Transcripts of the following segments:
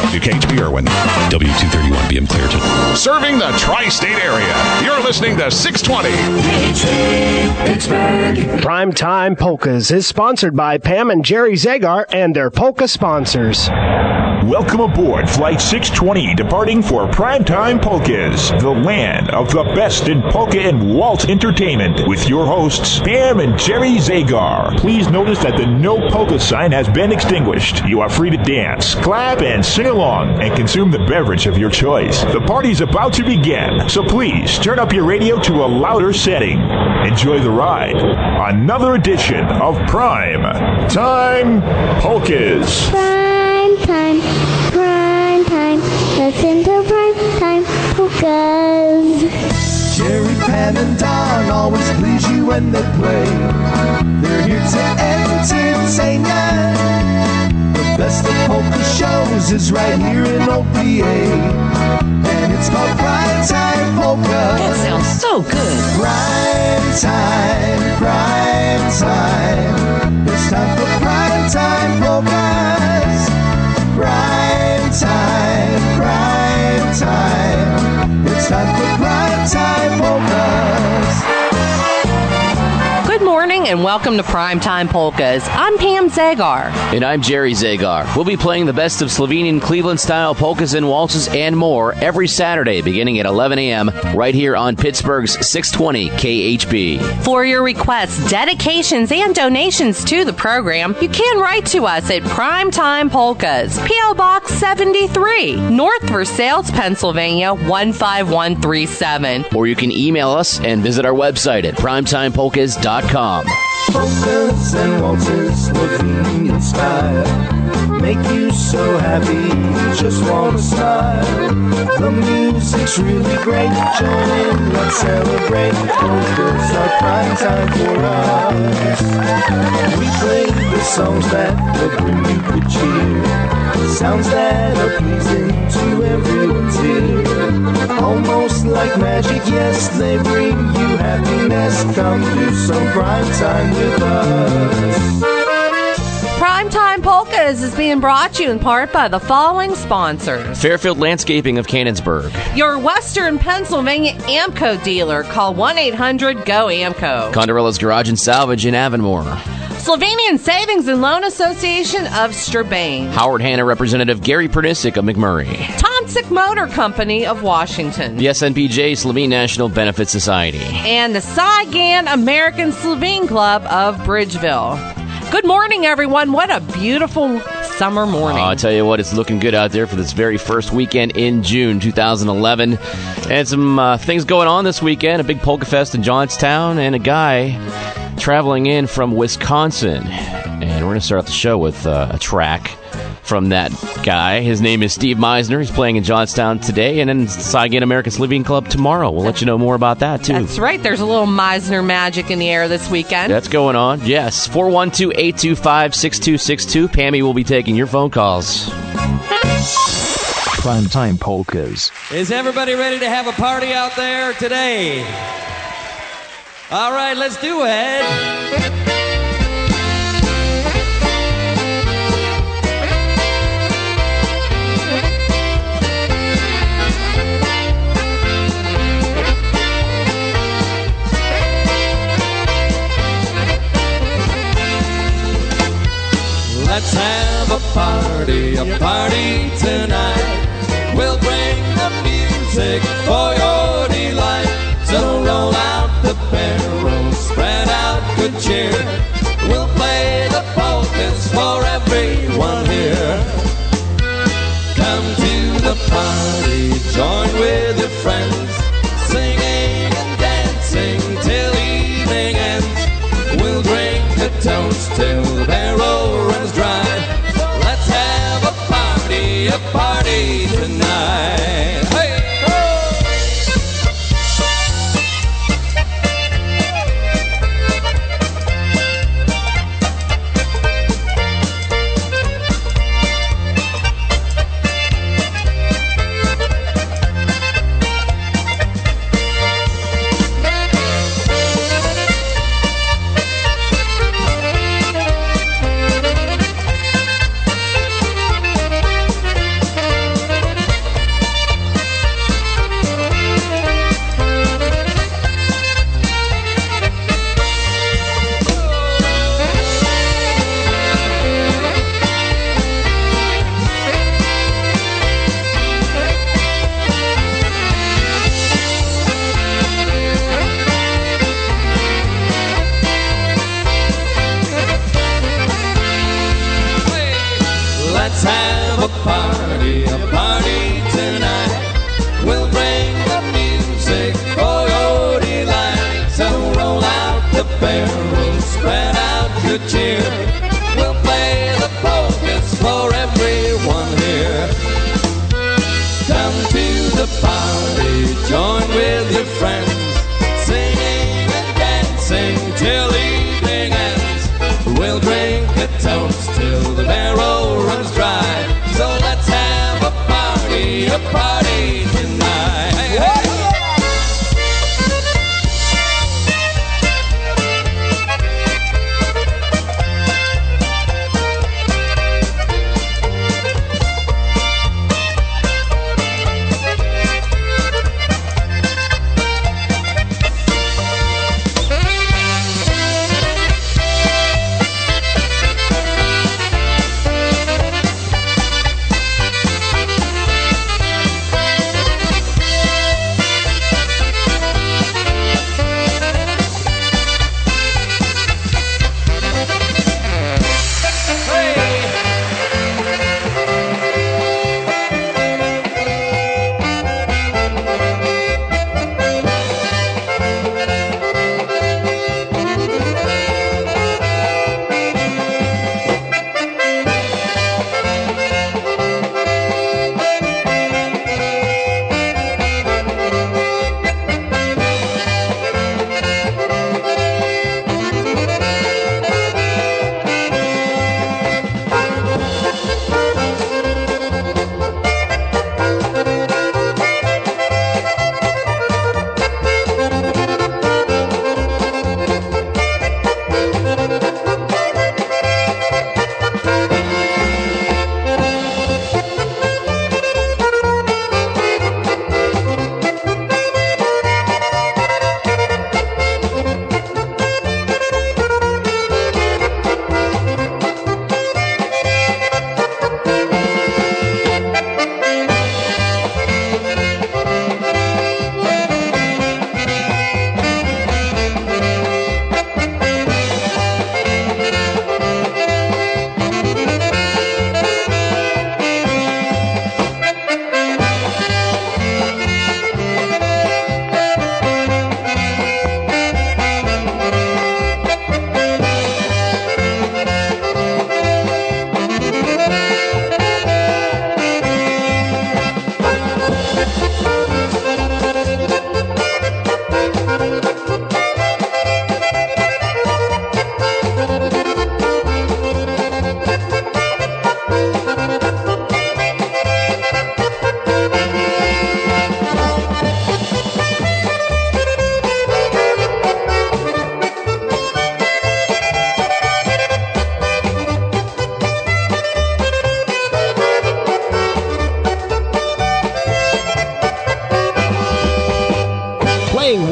WKHB Irwin, W231BM Clearton. Serving the tri-state area. You're listening to 620. Pittsburgh. Primetime Polkas is sponsored by Pam and Jerry Zagar and their polka sponsors. Welcome aboard Flight 620, departing for Primetime Polkas, the land of the best in polka and waltz entertainment, with your hosts, Pam and Jerry Zagar. Please notice that the no polka sign has been extinguished. You are free to dance, clap, and sing along, and consume the beverage of your choice. The party's about to begin, so please turn up your radio to a louder setting. Enjoy the ride. Another edition of Prime Time Polkas. Prime time, listen to Prime Time Polkas. Jerry, Pam, and Don always please you when they play. They're here to entertain ya. The best of polka shows is right here in OPA. And it's called Prime Time Polka. That sounds so good. Prime time, prime time. It's time for Prime Time Polkas. Prime time, prime time. It's time for Prime Time Polkas. Good morning and welcome to Primetime Polkas. I'm Pam Zagar. And I'm Jerry Zagar. We'll be playing the best of Slovenian Cleveland-style polkas and waltzes and more every Saturday beginning at 11 a.m. right here on Pittsburgh's 620 KHB. For your requests, dedications, and donations to the program, you can write to us at Primetime Polkas, P.O. Box 73, North Versailles, Pennsylvania 15137. Or you can email us and visit our website at primetimepolkas.com. Polkas and waltzes, Slovenian style, make you so happy, you just want to smile. The music's really great, join in, let's celebrate. Polkas are prime time for us. We play the songs that will bring you good cheer, sounds that are pleasing to everyone's ear. Almost like magic, yes, they bring you happiness. Come do some prime time with us. Primetime Polkas is being brought to you in part by the following sponsors. Fairfield Landscaping of Canonsburg. Your Western Pennsylvania AMCO dealer. Call 1-800-GO-AMCO. Condorella's Garage and Salvage in Avonmore. Slovenian Savings and Loan Association of Strabane. Howard Hanna Representative Gary Pernisic of McMurray. Tonsick Motor Company of Washington. The SNPJ Slovene National Benefit Society. And the Saigon American Slovene Club of Bridgeville. Good morning, everyone. What a beautiful summer morning. I'll tell you what, it's looking good out there for this very first weekend in June 2011. And some things going on this weekend. A big polka fest in Johnstown and a guy traveling in from Wisconsin. And we're going to start off the show with a track from that guy. His name is Steve Meisner. He's playing in Johnstown today and in Saigon American Slovene Club tomorrow. We'll let you know more about that, too. That's right. There's a little Meisner magic in the air this weekend. That's going on, yes. 412-825-6262. Pammy will be taking your phone calls. Primetime Polkas. Is everybody ready to have a party out there today? All right, let's do it. Let's have a party tonight. We'll bring the music for your delight. So roll out the barrel, spread out good cheer. We'll play the polkas for everyone here. Come to the party, join with your friends, singing and dancing till evening ends. We'll drink a toast till the barrel runs dry. Let's have a party tonight. Hey!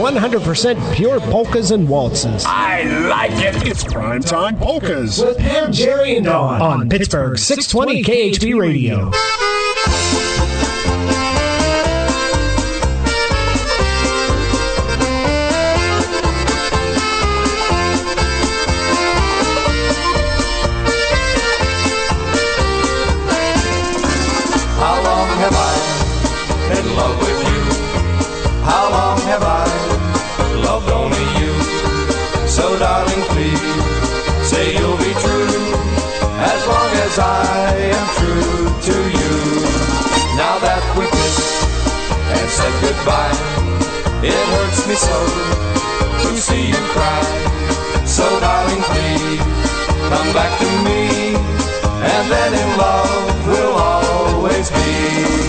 100% pure polkas and waltzes. I like it. It's Primetime Polkas With Pam, Jerry, and Dawn on Pittsburgh 620 KHB Radio. How long have I been in love with you? How long have I loved only you? So darling, please say you'll be true as long as I am true to you. Now that we kissed and said goodbye, it hurts me so to see you cry. So darling, please come back to me, and then in love we'll always be.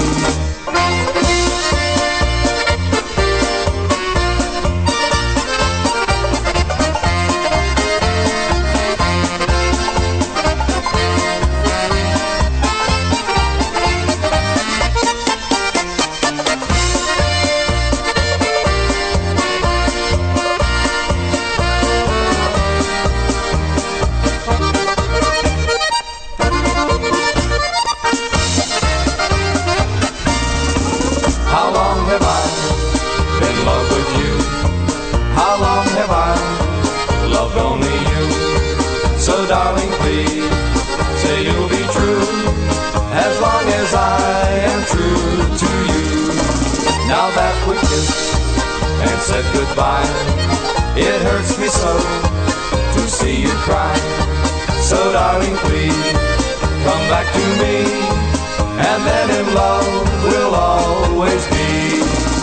How long have I been in love with you? How long have I loved only you? So darling, please say you'll be true as long as I am true to you. Now that we kissed and said goodbye, it hurts me so to see you cry. So darling, please come back to me, and then in love we'll always be.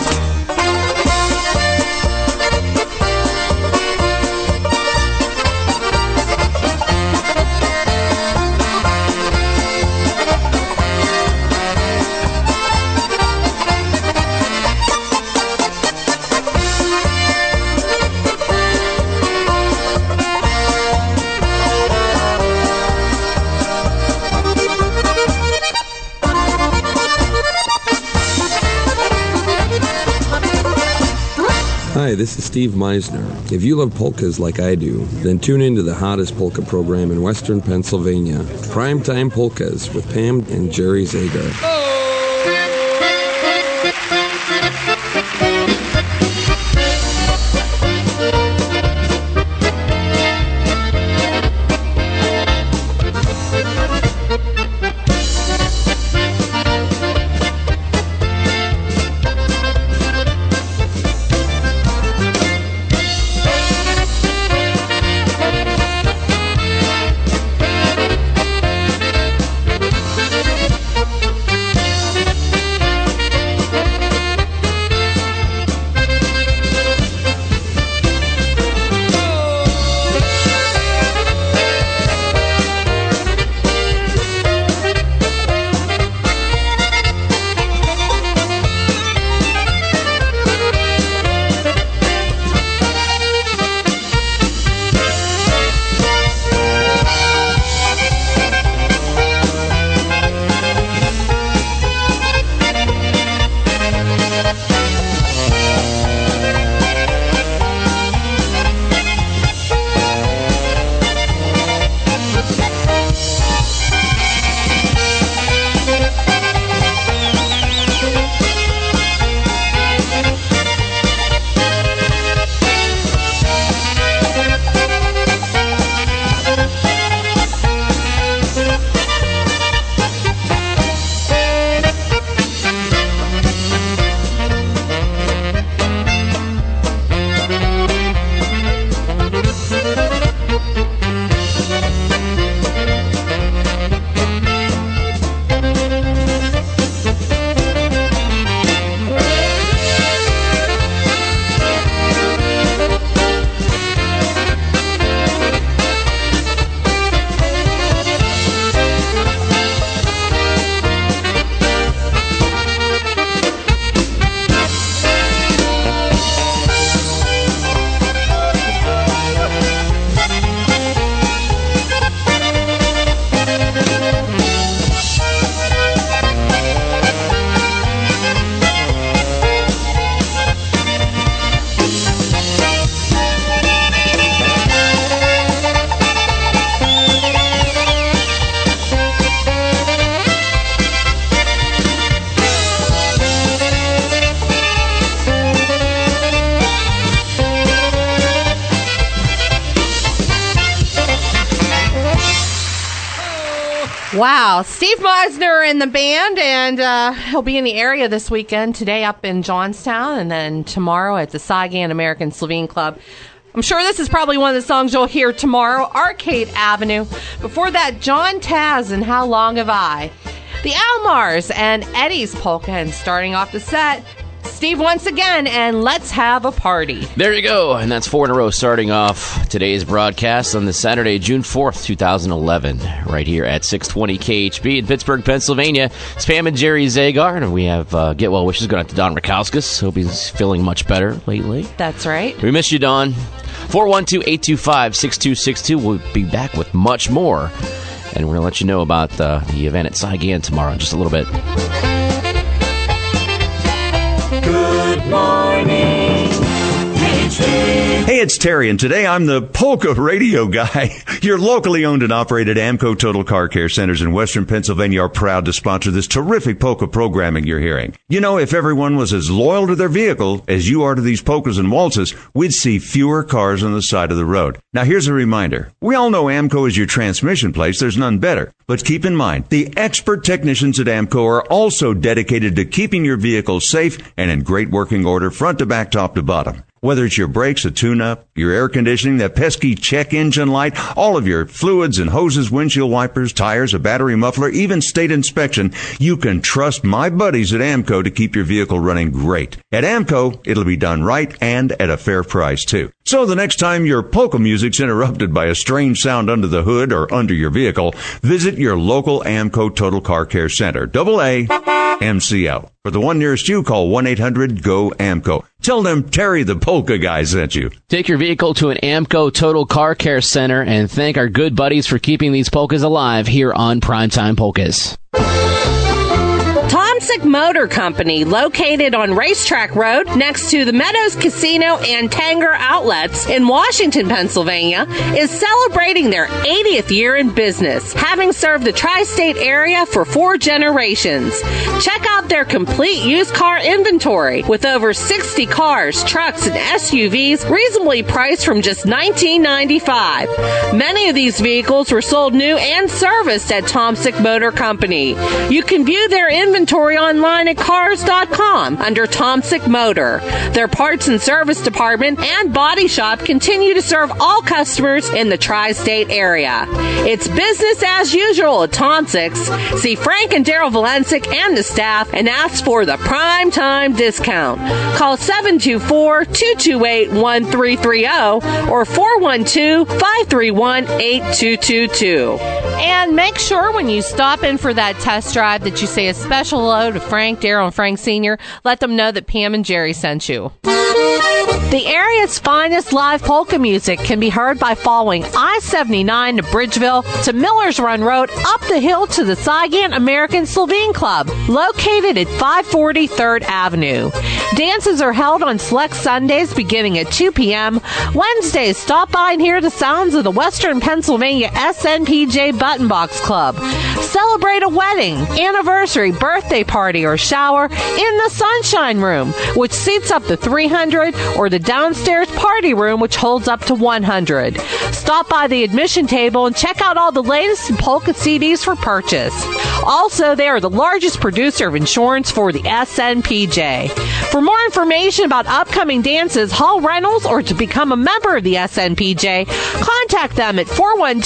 Hi, this is Steve Meisner. If you love polkas like I do, then tune into the hottest polka program in Western Pennsylvania, Primetime Polkas with Pam and Jerry Zagar. Wow, Steve Meisner and the band, and he'll be in the area this weekend, today up in Johnstown, and then tomorrow at the Saigon American Slovene Club. I'm sure this is probably one of the songs you'll hear tomorrow, Arcade Avenue. Before that, John Taz and How Long Have I? The Almars and Eddie's Polka, and starting off the set, Steve once again, and Let's Have a Party. There you go, and that's 4 in a row starting off today's broadcast on this Saturday, June 4th, 2011, right here at 620 KHB in Pittsburgh, Pennsylvania. It's Pam and Jerry Zagar, and we have get well wishes going out to Don Rakowskis. Hope he's feeling much better lately. That's right. We miss you, Don. 412-825-6262. We'll be back with much more, and we're going to let you know about the event at Saigon tomorrow in just a little bit. Good morning, Hey, it's Terry, and today I'm the Polka Radio Guy. Your locally owned and operated AMCO Total Car Care Centers in Western Pennsylvania are proud to sponsor this terrific polka programming you're hearing. You know, if everyone was as loyal to their vehicle as you are to these polkas and waltzes, we'd see fewer cars on the side of the road. Now, here's a reminder. We all know AMCO is your transmission place. There's none better. But keep in mind, the expert technicians at AMCO are also dedicated to keeping your vehicle safe and in great working order front to back, top to bottom. Whether it's your brakes, a tune-up, your air conditioning, that pesky check engine light, all of your fluids and hoses, windshield wipers, tires, a battery muffler, even state inspection, you can trust my buddies at AMCO to keep your vehicle running great. At AMCO, it'll be done right and at a fair price, too. So the next time your polka music's interrupted by a strange sound under the hood or under your vehicle, visit your local AMCO Total Car Care Center, AAMCO. For the one nearest you, call 1-800-GO-AMCO. Tell them Terry the Polka Guy sent you. Take your vehicle to an AMCO Total Car Care Center and thank our good buddies for keeping these polkas alive here on Primetime Polkas. Tomsic Motor Company, located on Racetrack Road next to the Meadows Casino and Tanger Outlets in Washington, Pennsylvania, is celebrating their 80th year in business, having served the tri-state area for 4 generations. Check out their complete used car inventory with over 60 cars, trucks, and SUVs reasonably priced from just $19.95. Many of these vehicles were sold new and serviced at Tomsic Motor Company. You can view their inventory online at cars.com under Tomsic Motor. Their parts and service department and body shop continue to serve all customers in the tri-state area. It's business as usual at Tomsic's. See Frank and Daryl Valencic and the staff and ask for the prime time discount. Call 724-228-1330 or 412-531-8222. And make sure when you stop in for that test drive that you say a special hello to Frank, Daryl, and Frank Sr. Let them know that Pam and Jerry sent you. The area's finest live polka music can be heard by following I-79 to Bridgeville to Millers Run Road up the hill to the Saigon American Slovene Club, located at 540 3rd Avenue. Dances are held on select Sundays beginning at 2 p.m. Wednesdays, stop by and hear the sounds of the Western Pennsylvania SNPJ Button Box Club. Celebrate a wedding, anniversary, birthday party, or shower in the Sunshine Room, which seats up to 300, or the downstairs party room, which holds up to 100. Stop by the admission table and check out all the latest polka CDs for purchase. Also, they are the largest producer of insurance for the SNPJ. For more information about upcoming dances, hall rentals, or to become a member of the SNPJ, contact them at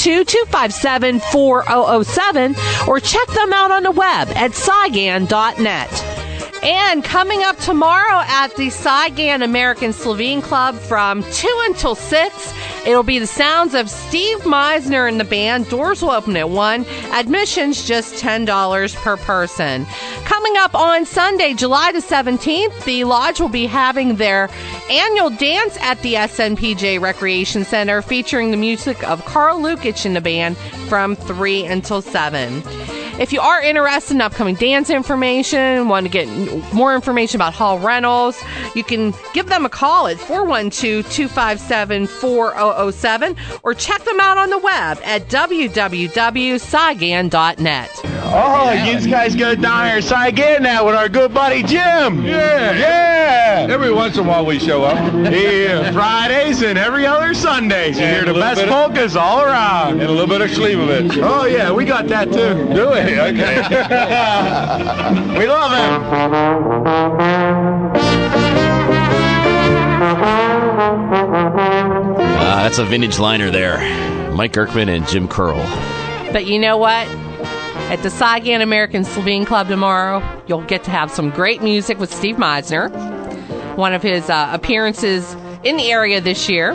412-257-4007 or check them out on the web at saigon.net. And coming up tomorrow at the Saigon American Slovene Club from 2 until 6, it'll be the sounds of Steve Meisner and the band. Doors will open at 1. Admissions just $10 per person. Coming up on Sunday, July the 17th, the Lodge will be having their annual dance at the SNPJ Recreation Center, featuring the music of Carl Lukic and the band from 3 until 7. If you are interested in upcoming dance information, want to get more information about hall rentals, you can give them a call at 412-257-4007 or check them out on the web at www.saigon.net. Oh, you guys go down here and start getting that with our good buddy Jim. Yeah. Every once in a while we show up. Yeah, Fridays and every other Sundays. You hear the best polkas all around. And a little bit of Slivovich. Oh, yeah, we got that too. Do we? Okay. We love it. That's a vintage liner there. Mike Gerkman and Jim Curl. But you know what? At the Saigon American Slovene Club tomorrow, you'll get to have some great music with Steve Meisner. One of his appearances in the area this year.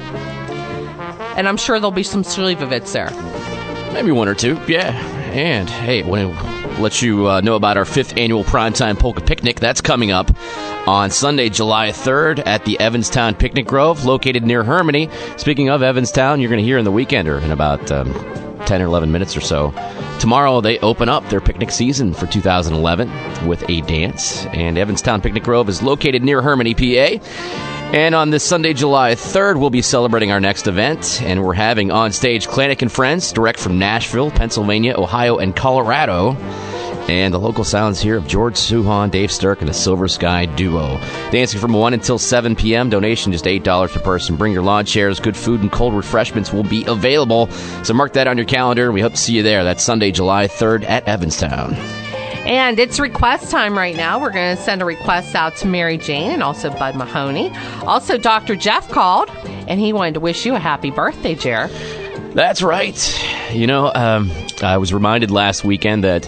And I'm sure there'll be some Slivovitz there. Maybe one or two, yeah. And, hey, we'll let you know about our 5th annual Primetime Polka Picnic. That's coming up on Sunday, July 3rd at the Evanstown Picnic Grove, located near Hermione. Speaking of Evanstown, you're going to hear in the Weekender in about 10 or 11 minutes or so. Tomorrow, they open up their picnic season for 2011 with a dance. And Evanstown Picnic Grove is located near Hermione, PA. And on this Sunday, July 3rd, we'll be celebrating our next event. And we're having on stage Klanik and Friends, direct from Nashville, Pennsylvania, Ohio, and Colorado. And the local sounds here of George Suhan, Dave Sturck, and the Silver Sky Duo. Dancing from 1 until 7 p.m. Donation just $8 per person. Bring your lawn chairs. Good food and cold refreshments will be available. So mark that on your calendar. We hope to see you there. That's Sunday, July 3rd at Evanstown. And it's request time right now. We're going to send a request out to Mary Jane and also Bud Mahoney. Also, Dr. Jeff called, and he wanted to wish you a happy birthday, Jer. That's right. You know, I was reminded last weekend that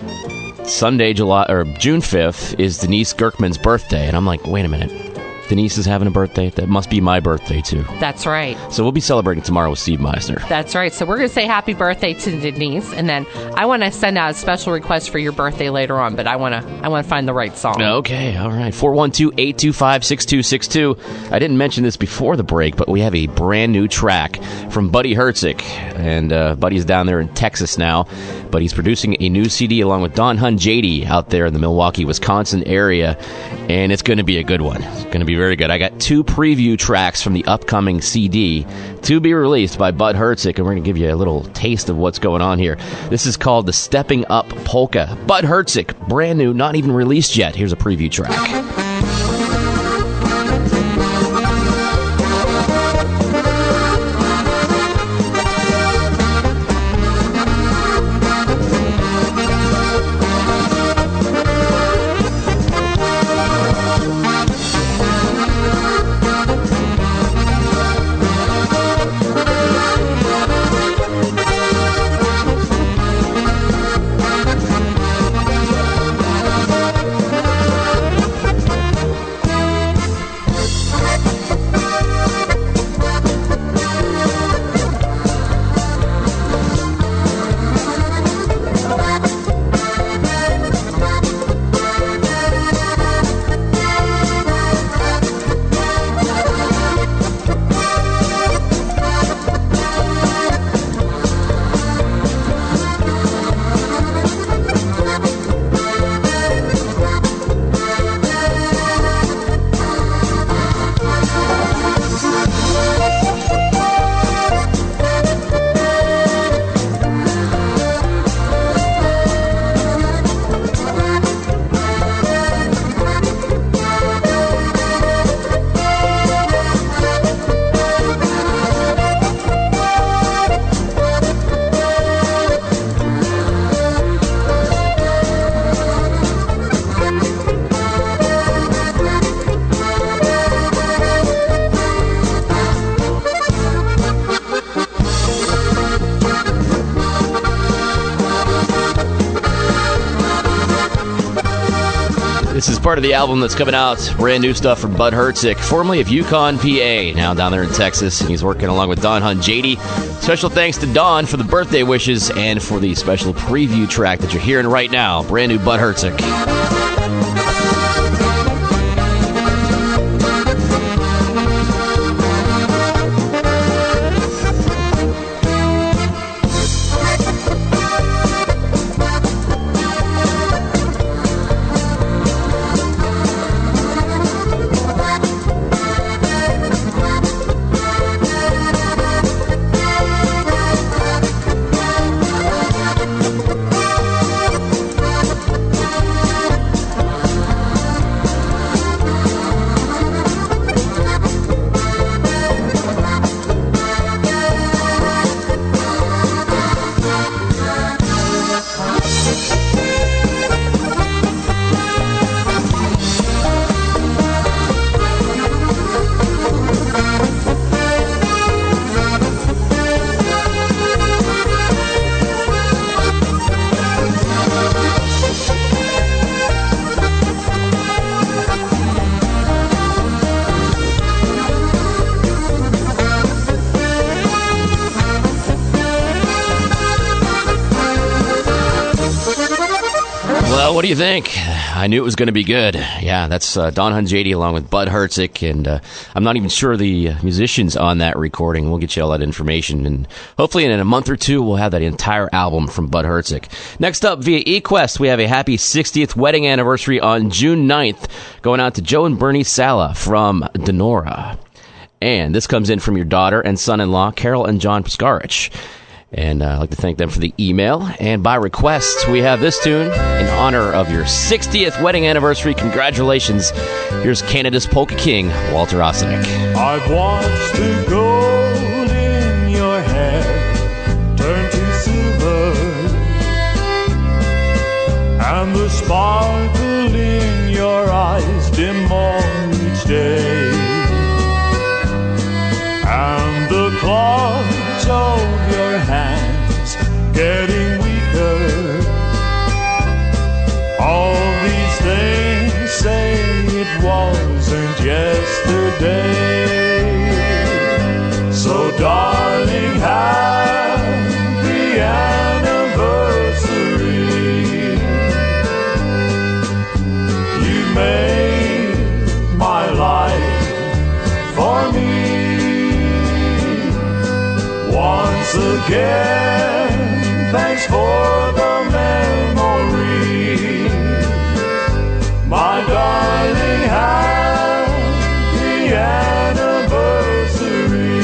Sunday, June 5th is Denise Gerkman's birthday. And I'm like, wait a minute. Denise is having a birthday? That must be my birthday, too. That's right. So we'll be celebrating tomorrow with Steve Meisner. That's right. So we're going to say happy birthday to Denise. And then I want to send out a special request for your birthday later on. But I want to find the right song. Okay. All right. 412-825-6262. I didn't mention this before the break, but we have a brand new track from Buddy Hertzik. And Buddy's down there in Texas now. But he's producing a new CD along with Don Hun JD out there in the Milwaukee, Wisconsin area. And it's going to be a good one. It's going to be very good. I got 2 preview tracks from the upcoming CD to be released by Bud Hertzik, and we're going to give you a little taste of what's going on here. This is called the Stepping Up Polka. Bud Hertzik, brand new, not even released yet. Here's a preview track. This is part of the album that's coming out. Brand new stuff from Bud Hertzik, formerly of Yukon, PA, now down there in Texas. And he's working along with Don Hun JD. Special thanks to Don for the birthday wishes and for the special preview track that you're hearing right now. Brand new Bud Hertzik. what do you think? I knew it was going to be good. Yeah, that's Don Hunjady along with Bud Hertzik, and I'm not even sure the musicians on that recording. We'll get you all that information, and hopefully in a month or two, we'll have that entire album from Bud Hertzik. Next up, via eQuest, we have a happy 60th wedding anniversary on June 9th, going out to Joe and Bernie Sala from Denora. And this comes in from your daughter and son-in-law, Carol and John Piskarich. And I'd like to thank them for the email. And by request, we have this tune in honor of your 60th wedding anniversary. Congratulations. Here's Canada's Polka King, Walter Ossinek. I've watched the gold in your hair turn to silver, and the sparkle in your eyes dim more each day, and the claws of your hands getting weaker. All these things say it wasn't yesterday. So darling, happy anniversary. You made my life for me. Once again, thanks for the memory, my darling, happy anniversary.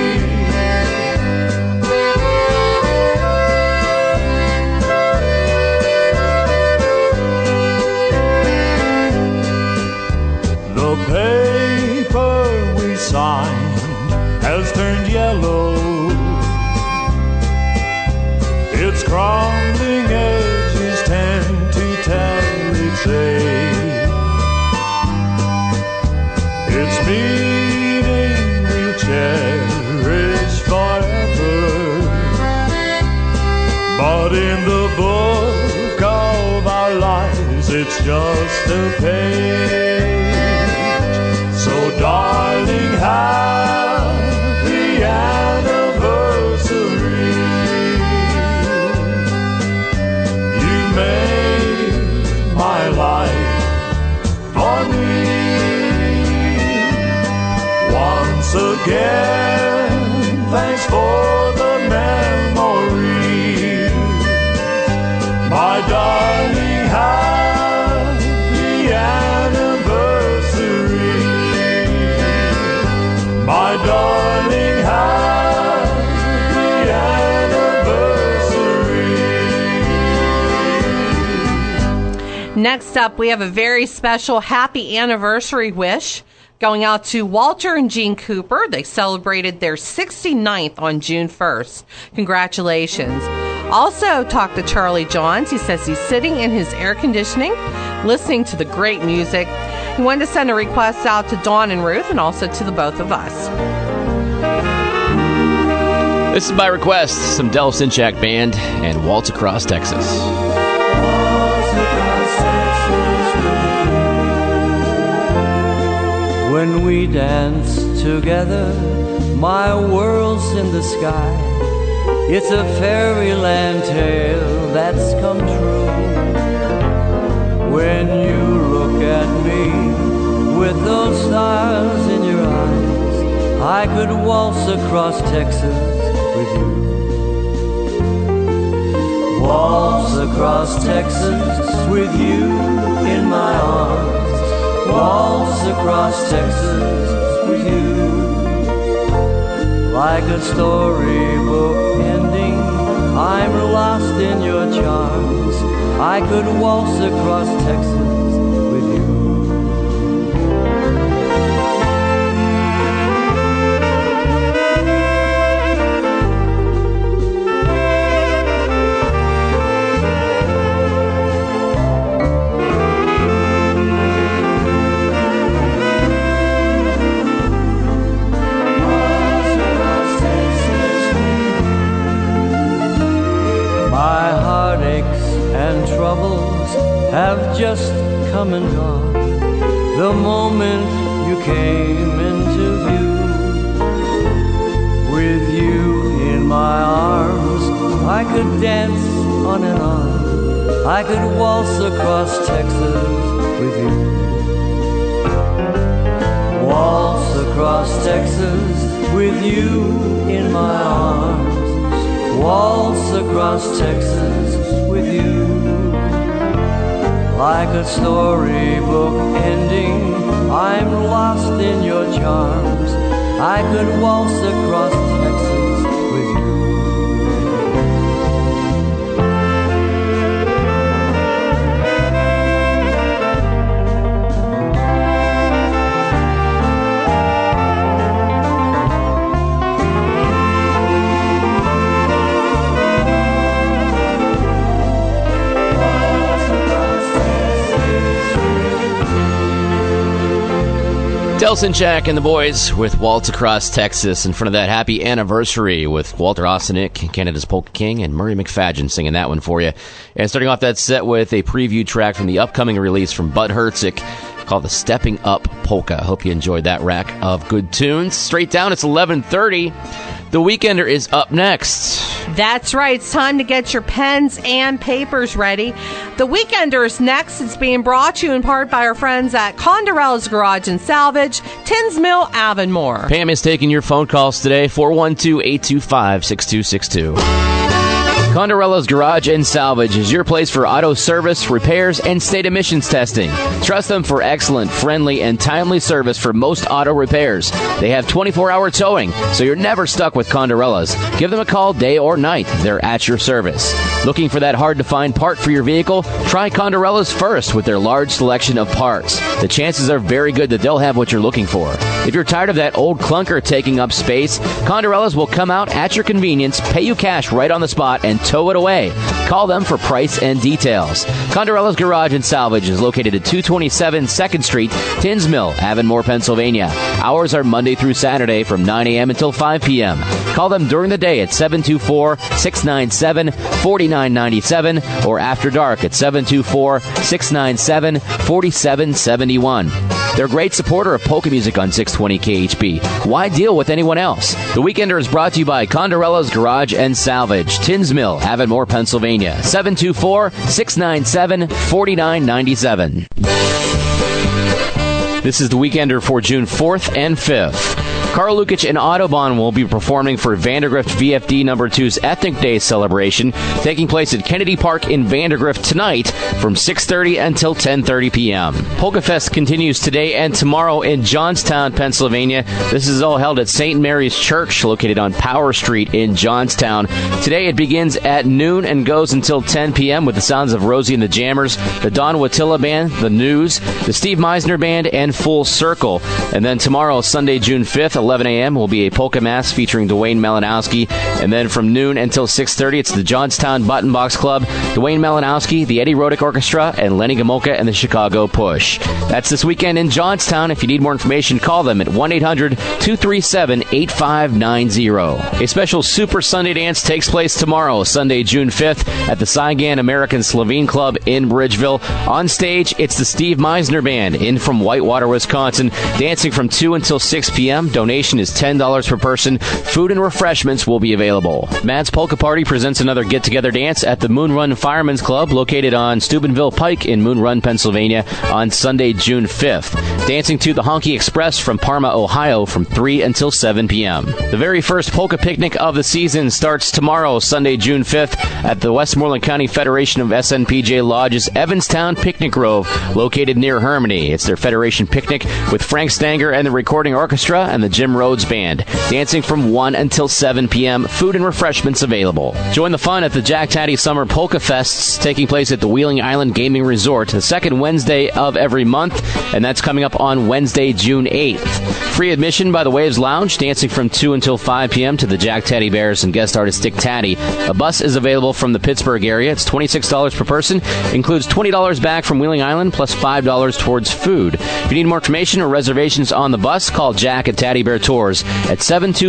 The paper we signed has turned yellow. Its crumbling edges tend to tell its age. Its meaning we'll cherish forever, but in the book of our lives it's just a page. So darling, happy anniversary. Made my life for me. Once again, thanks for the memory, my darling, happy anniversary, my darling, happy anniversary. Next up, we have a very special happy anniversary wish going out to Walter and Jean Cooper. They celebrated their 69th on June 1st. Congratulations. Also talked to Charlie Johns. He says he's sitting in his air conditioning, listening to the great music. He wanted to send a request out to Dawn and Ruth and also to the both of us. This is by request, some Del Sinchak Band and Waltz Across Texas. When we dance together, my world's in the sky. It's a fairyland tale that's come true. When you look at me with those stars in your eyes, I could waltz across Texas with you. Waltz across Texas with you in my arms. Waltz across Texas with you. Like a storybook ending, I'm lost in your charms. I could waltz across Texas with you. My heartaches and troubles have just come and gone the moment you came into view. With you in my arms, I could dance on and on. I could waltz across Texas with you. Waltz across Texas with you in my arms. Waltz across Texas with you. Like a storybook ending, I'm lost in your charms. I could waltz across Texas with you. Del Sinchak and the boys with Waltz Across Texas. In front of that, Happy Anniversary with Walter Ossenick, Canada's Polka King, and Murray McFadgen singing that one for you. And starting off that set with a preview track from the upcoming release from Bud Hertzik called the Stepping Up Polka. Hope you enjoyed that rack of good tunes. Straight down, it's 11:30. The Weekender is up next. That's right. It's time to get your pens and papers ready. The Weekender is next. It's being brought to you in part by our friends at Condorella's Garage and Salvage, Tins Mill, Avonmore. Pam is taking your phone calls today, 412-825-6262. Condorella's Garage and Salvage is your place for auto service, repairs, and state emissions testing. Trust them for excellent, friendly, and timely service for most auto repairs. They have 24-hour towing, so you're never stuck with Condorella's. Give them a call day or night. They're at your service. Looking for that hard-to-find part for your vehicle? Try Condorella's first with their large selection of parts. The chances are very good that they'll have what you're looking for. If you're tired of that old clunker taking up space, Condorella's will come out at your convenience, pay you cash right on the spot, and tow it away. Call them for price and details. Condorella's Garage and Salvage is located at 227 2nd Street, Tins Mill, Avonmore, Pennsylvania. Hours are Monday through Saturday from 9 a.m. until 5 p.m. Call them during the day at 724-697-4997 or after dark at 724-697-4771. They're a great supporter of polka music on 620 KHB. Why deal with anyone else? The Weekender is brought to you by Condorella's Garage and Salvage, Tins Mill, Avonmore, Pennsylvania. 724-697-4997. This is the Weekender for June 4th and 5th. Carl Lukic and Autobahn will be performing for Vandergrift VFD No. 2's Ethnic Day celebration, taking place at Kennedy Park in Vandergrift tonight from 6:30 until 10:30 p.m. Polka Fest continues today and tomorrow in Johnstown, Pennsylvania. This is all held at St. Mary's Church, located on Power Street in Johnstown. Today it begins at noon and goes until 10 p.m. with the sounds of Rosie and the Jammers, the Don Watilla Band, the News, the Steve Meisner Band, and Full Circle. And then tomorrow, Sunday, June 5th, 11 a.m. will be a polka mass featuring Dwayne Malinowski. And then from noon until 6:30, it's the Johnstown Button Box Club, Dwayne Malinowski, the Eddie Rodick Orchestra, and Lenny Gomulka and the Chicago Push. That's this weekend in Johnstown. If you need more information, call them at 1-800-237-8590. A special Super Sunday Dance takes place tomorrow, Sunday, June 5th, at the Saigon American Slovene Club in Bridgeville. On stage, it's the Steve Meisner Band, in from Whitewater, Wisconsin, dancing from 2 until 6 p.m. Donation is $10 per person. Food and refreshments will be available. Matt's Polka Party presents another get-together dance at the Moon Run Firemen's Club, located on Steubenville Pike in Moon Run, Pennsylvania, on Sunday, June 5th. Dancing to the Honky Express from Parma, Ohio, from 3 until 7 p.m. The very first polka picnic of the season starts tomorrow, Sunday, June 5th, at the Westmoreland County Federation of SNPJ Lodges Evanstown Picnic Grove, located near Hermione. It's their Federation picnic with Frank Stanger and the Recording Orchestra and the Jim Rhodes Band. Dancing from 1 until 7 p.m. Food and refreshments available. Join the fun at the Jack Taddy Summer Polka Fests, taking place at the Wheeling Island Gaming Resort, the second Wednesday of every month, and that's coming up on Wednesday, June 8th. Free admission by the Waves Lounge, dancing from 2 until 5 p.m. to the Jack Taddy Bears and guest artist Dick Taddy. A bus is available from the Pittsburgh area. It's $26 per person. Includes $20 back from Wheeling Island plus $5 towards food. If you need more information or reservations on the bus, call Jack at Taddy Bear Tours at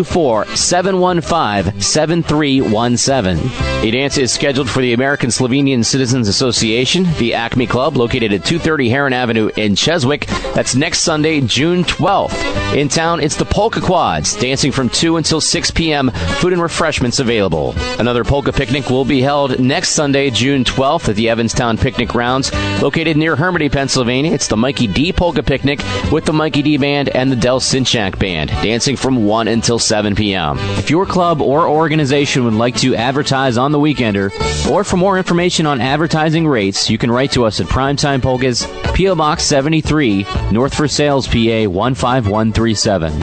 724-715-7317. A dance is scheduled for the American Slovenian Citizens Association, the Acme Club, located at 230 Heron Avenue in Cheswick. That's next Sunday, June 12th. In town, it's the Polka Quads, dancing from 2 until 6 p.m., food and refreshments available. Another polka picnic will be held next Sunday, June 12th at the Evanstown Picnic Grounds, located near Hermitage, Pennsylvania. It's the Mikey D Polka Picnic with the Mikey D Band and the Del Sinchak Band, dancing from 1 until 7 p.m. If your club or organization would like to advertise on The Weekender, or for more information on advertising rates, you can write to us at Primetime Polkas, P.O. Box 73, North Versailles, PA 15137.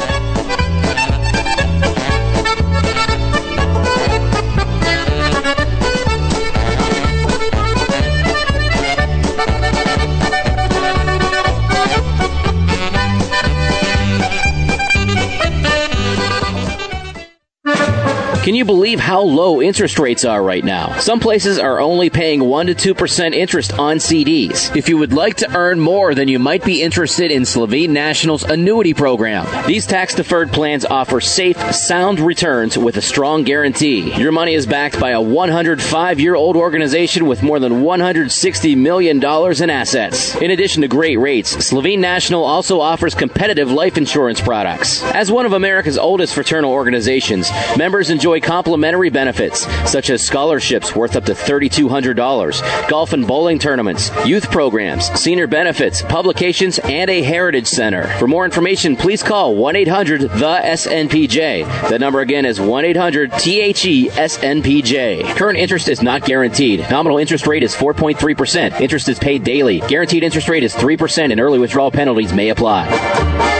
Can you believe how low interest rates are right now? Some places are only paying 1 to 2% interest on CDs. If you would like to earn more, then you might be interested in Slovene National's annuity program. These tax-deferred plans offer safe, sound returns with a strong guarantee. Your money is backed by a 105-year-old organization with more than $160 million in assets. In addition to great rates, Slovene National also offers competitive life insurance products. As one of America's oldest fraternal organizations, members enjoy complimentary benefits, such as scholarships worth up to $3,200, golf and bowling tournaments, youth programs, senior benefits, publications, and a heritage center. For more information, please call 1-800-THE-SNPJ. That number again is 1-800-THE-SNPJ. Current interest is not guaranteed. Nominal interest rate is 4.3%. Interest is paid daily. Guaranteed interest rate is 3%, and early withdrawal penalties may apply.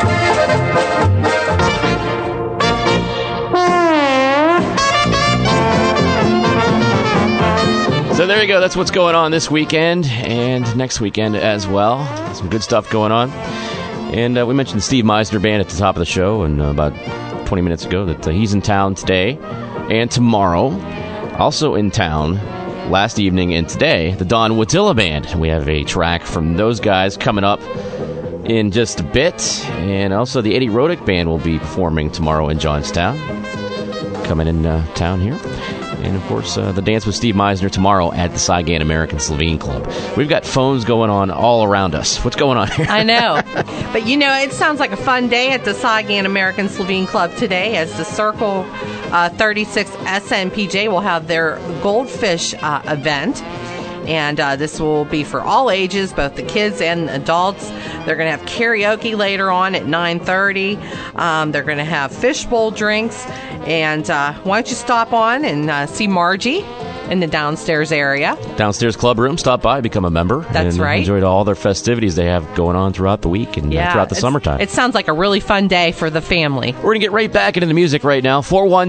So there you go. That's what's going on this weekend and next weekend as well. Some good stuff going on. And we mentioned the Steve Meisner Band at the top of the show and about 20 minutes ago that he's in town today and tomorrow. Also in town last evening and today, the Don Wadilla Band. We have a track from those guys coming up in just a bit. And also the Eddie Rodick Band will be performing tomorrow in Johnstown. Coming in town here. And, of course, the dance with Steve Meisner tomorrow at the Saigon American Slovene Club. We've got phones going on all around us. What's going on here? I know. But, you know, it sounds like a fun day at the Saigon American Slovene Club today as the Circle 36 SNPJ will have their Goldfish event. And this will be for all ages, both the kids and adults. They're going to have karaoke later on at 9:30. They're going to have fishbowl drinks. And why don't you stop on and see Margie in the downstairs area. Downstairs club room. Stop by, become a member. That's right. Enjoy all their festivities they have going on throughout the week and throughout the summertime. It sounds like a really fun day for the family. We're going to get right back into the music right now.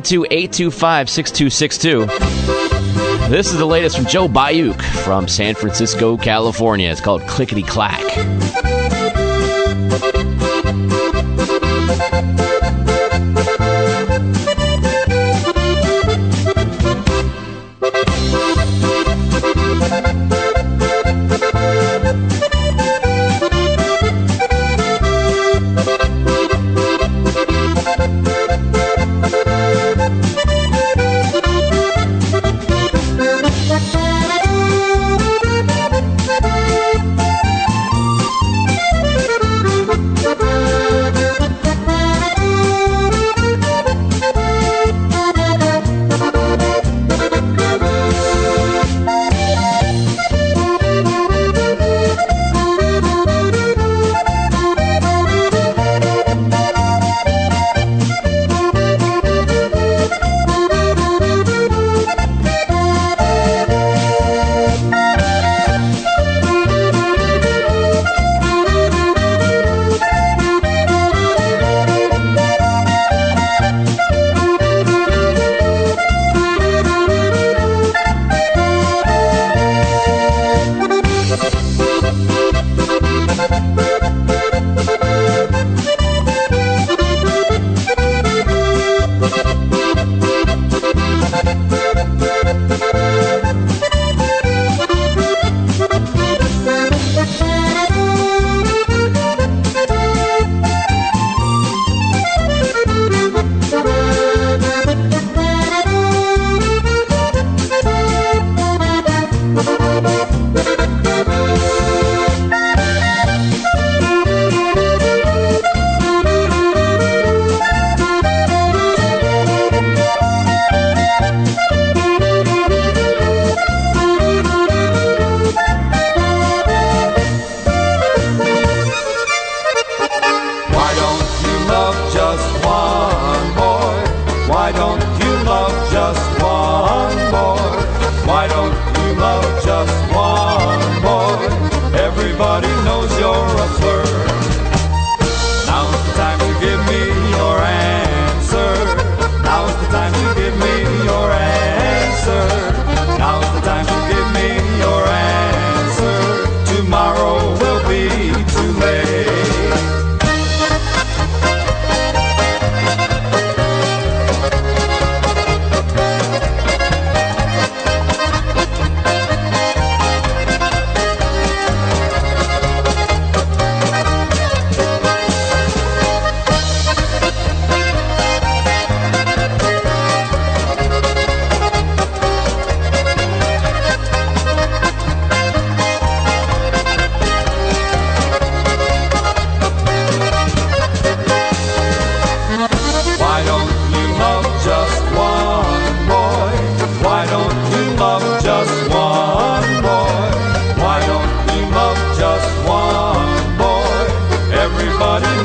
412-825-6262. This is the latest from Joe Bayuk from San Francisco, California. It's called Clickety Clack.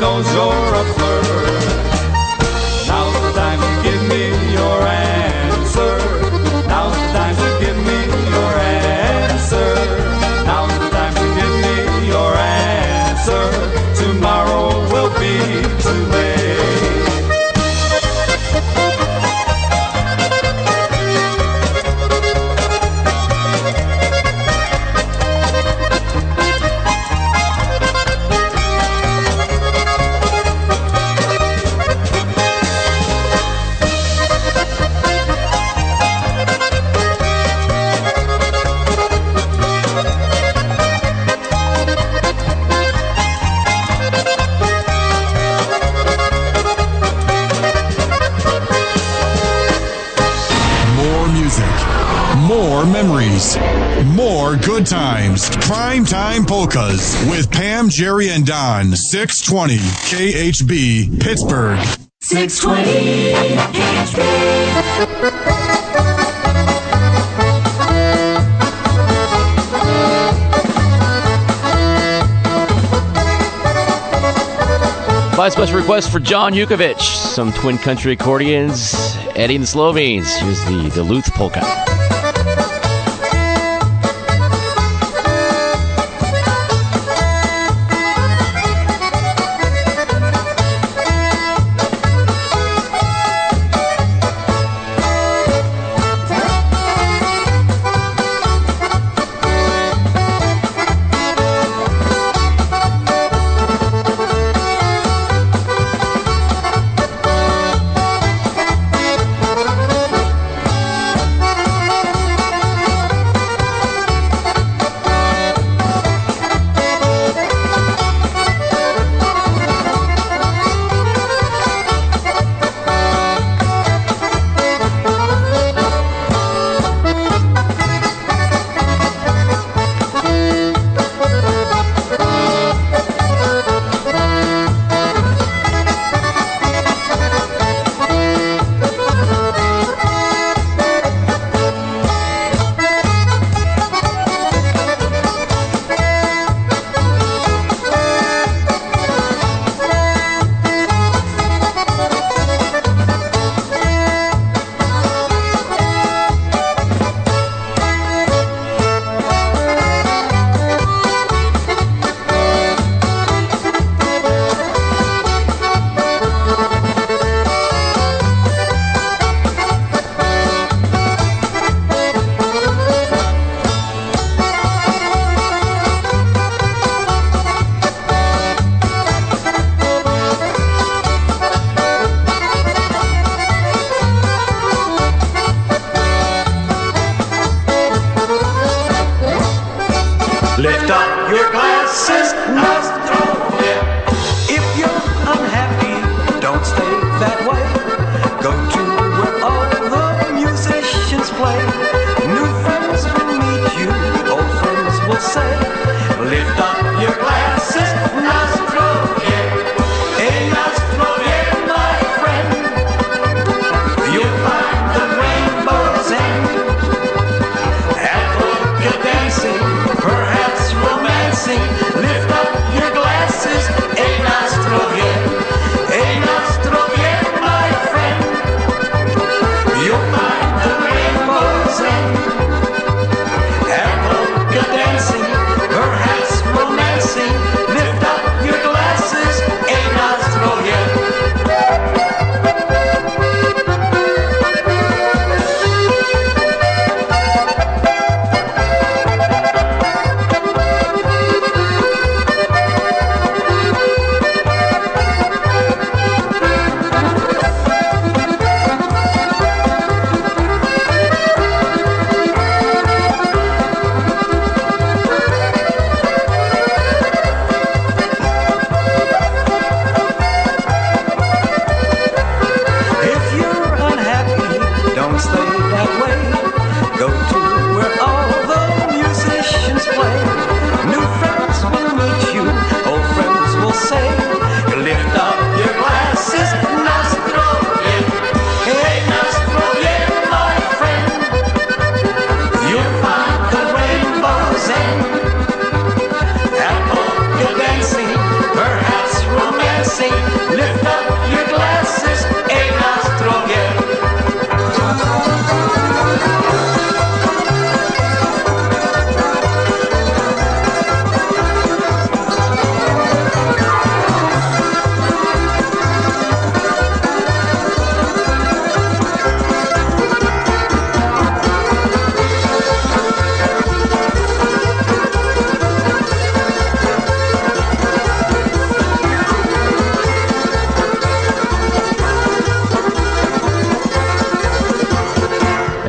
knows you're a flirt. Now's the time to give me your answer. Now's the time to give me your answer. Now's the time to give me your answer. Tomorrow will be too late. More memories, more good times. Primetime Polkas with Pam, Jerry, and Don. 620 KHB, Pittsburgh. 620 KHB. By special request for John Yukovic, some Twin Country accordions, Eddie and the Slovenes. Here's the Duluth Polka.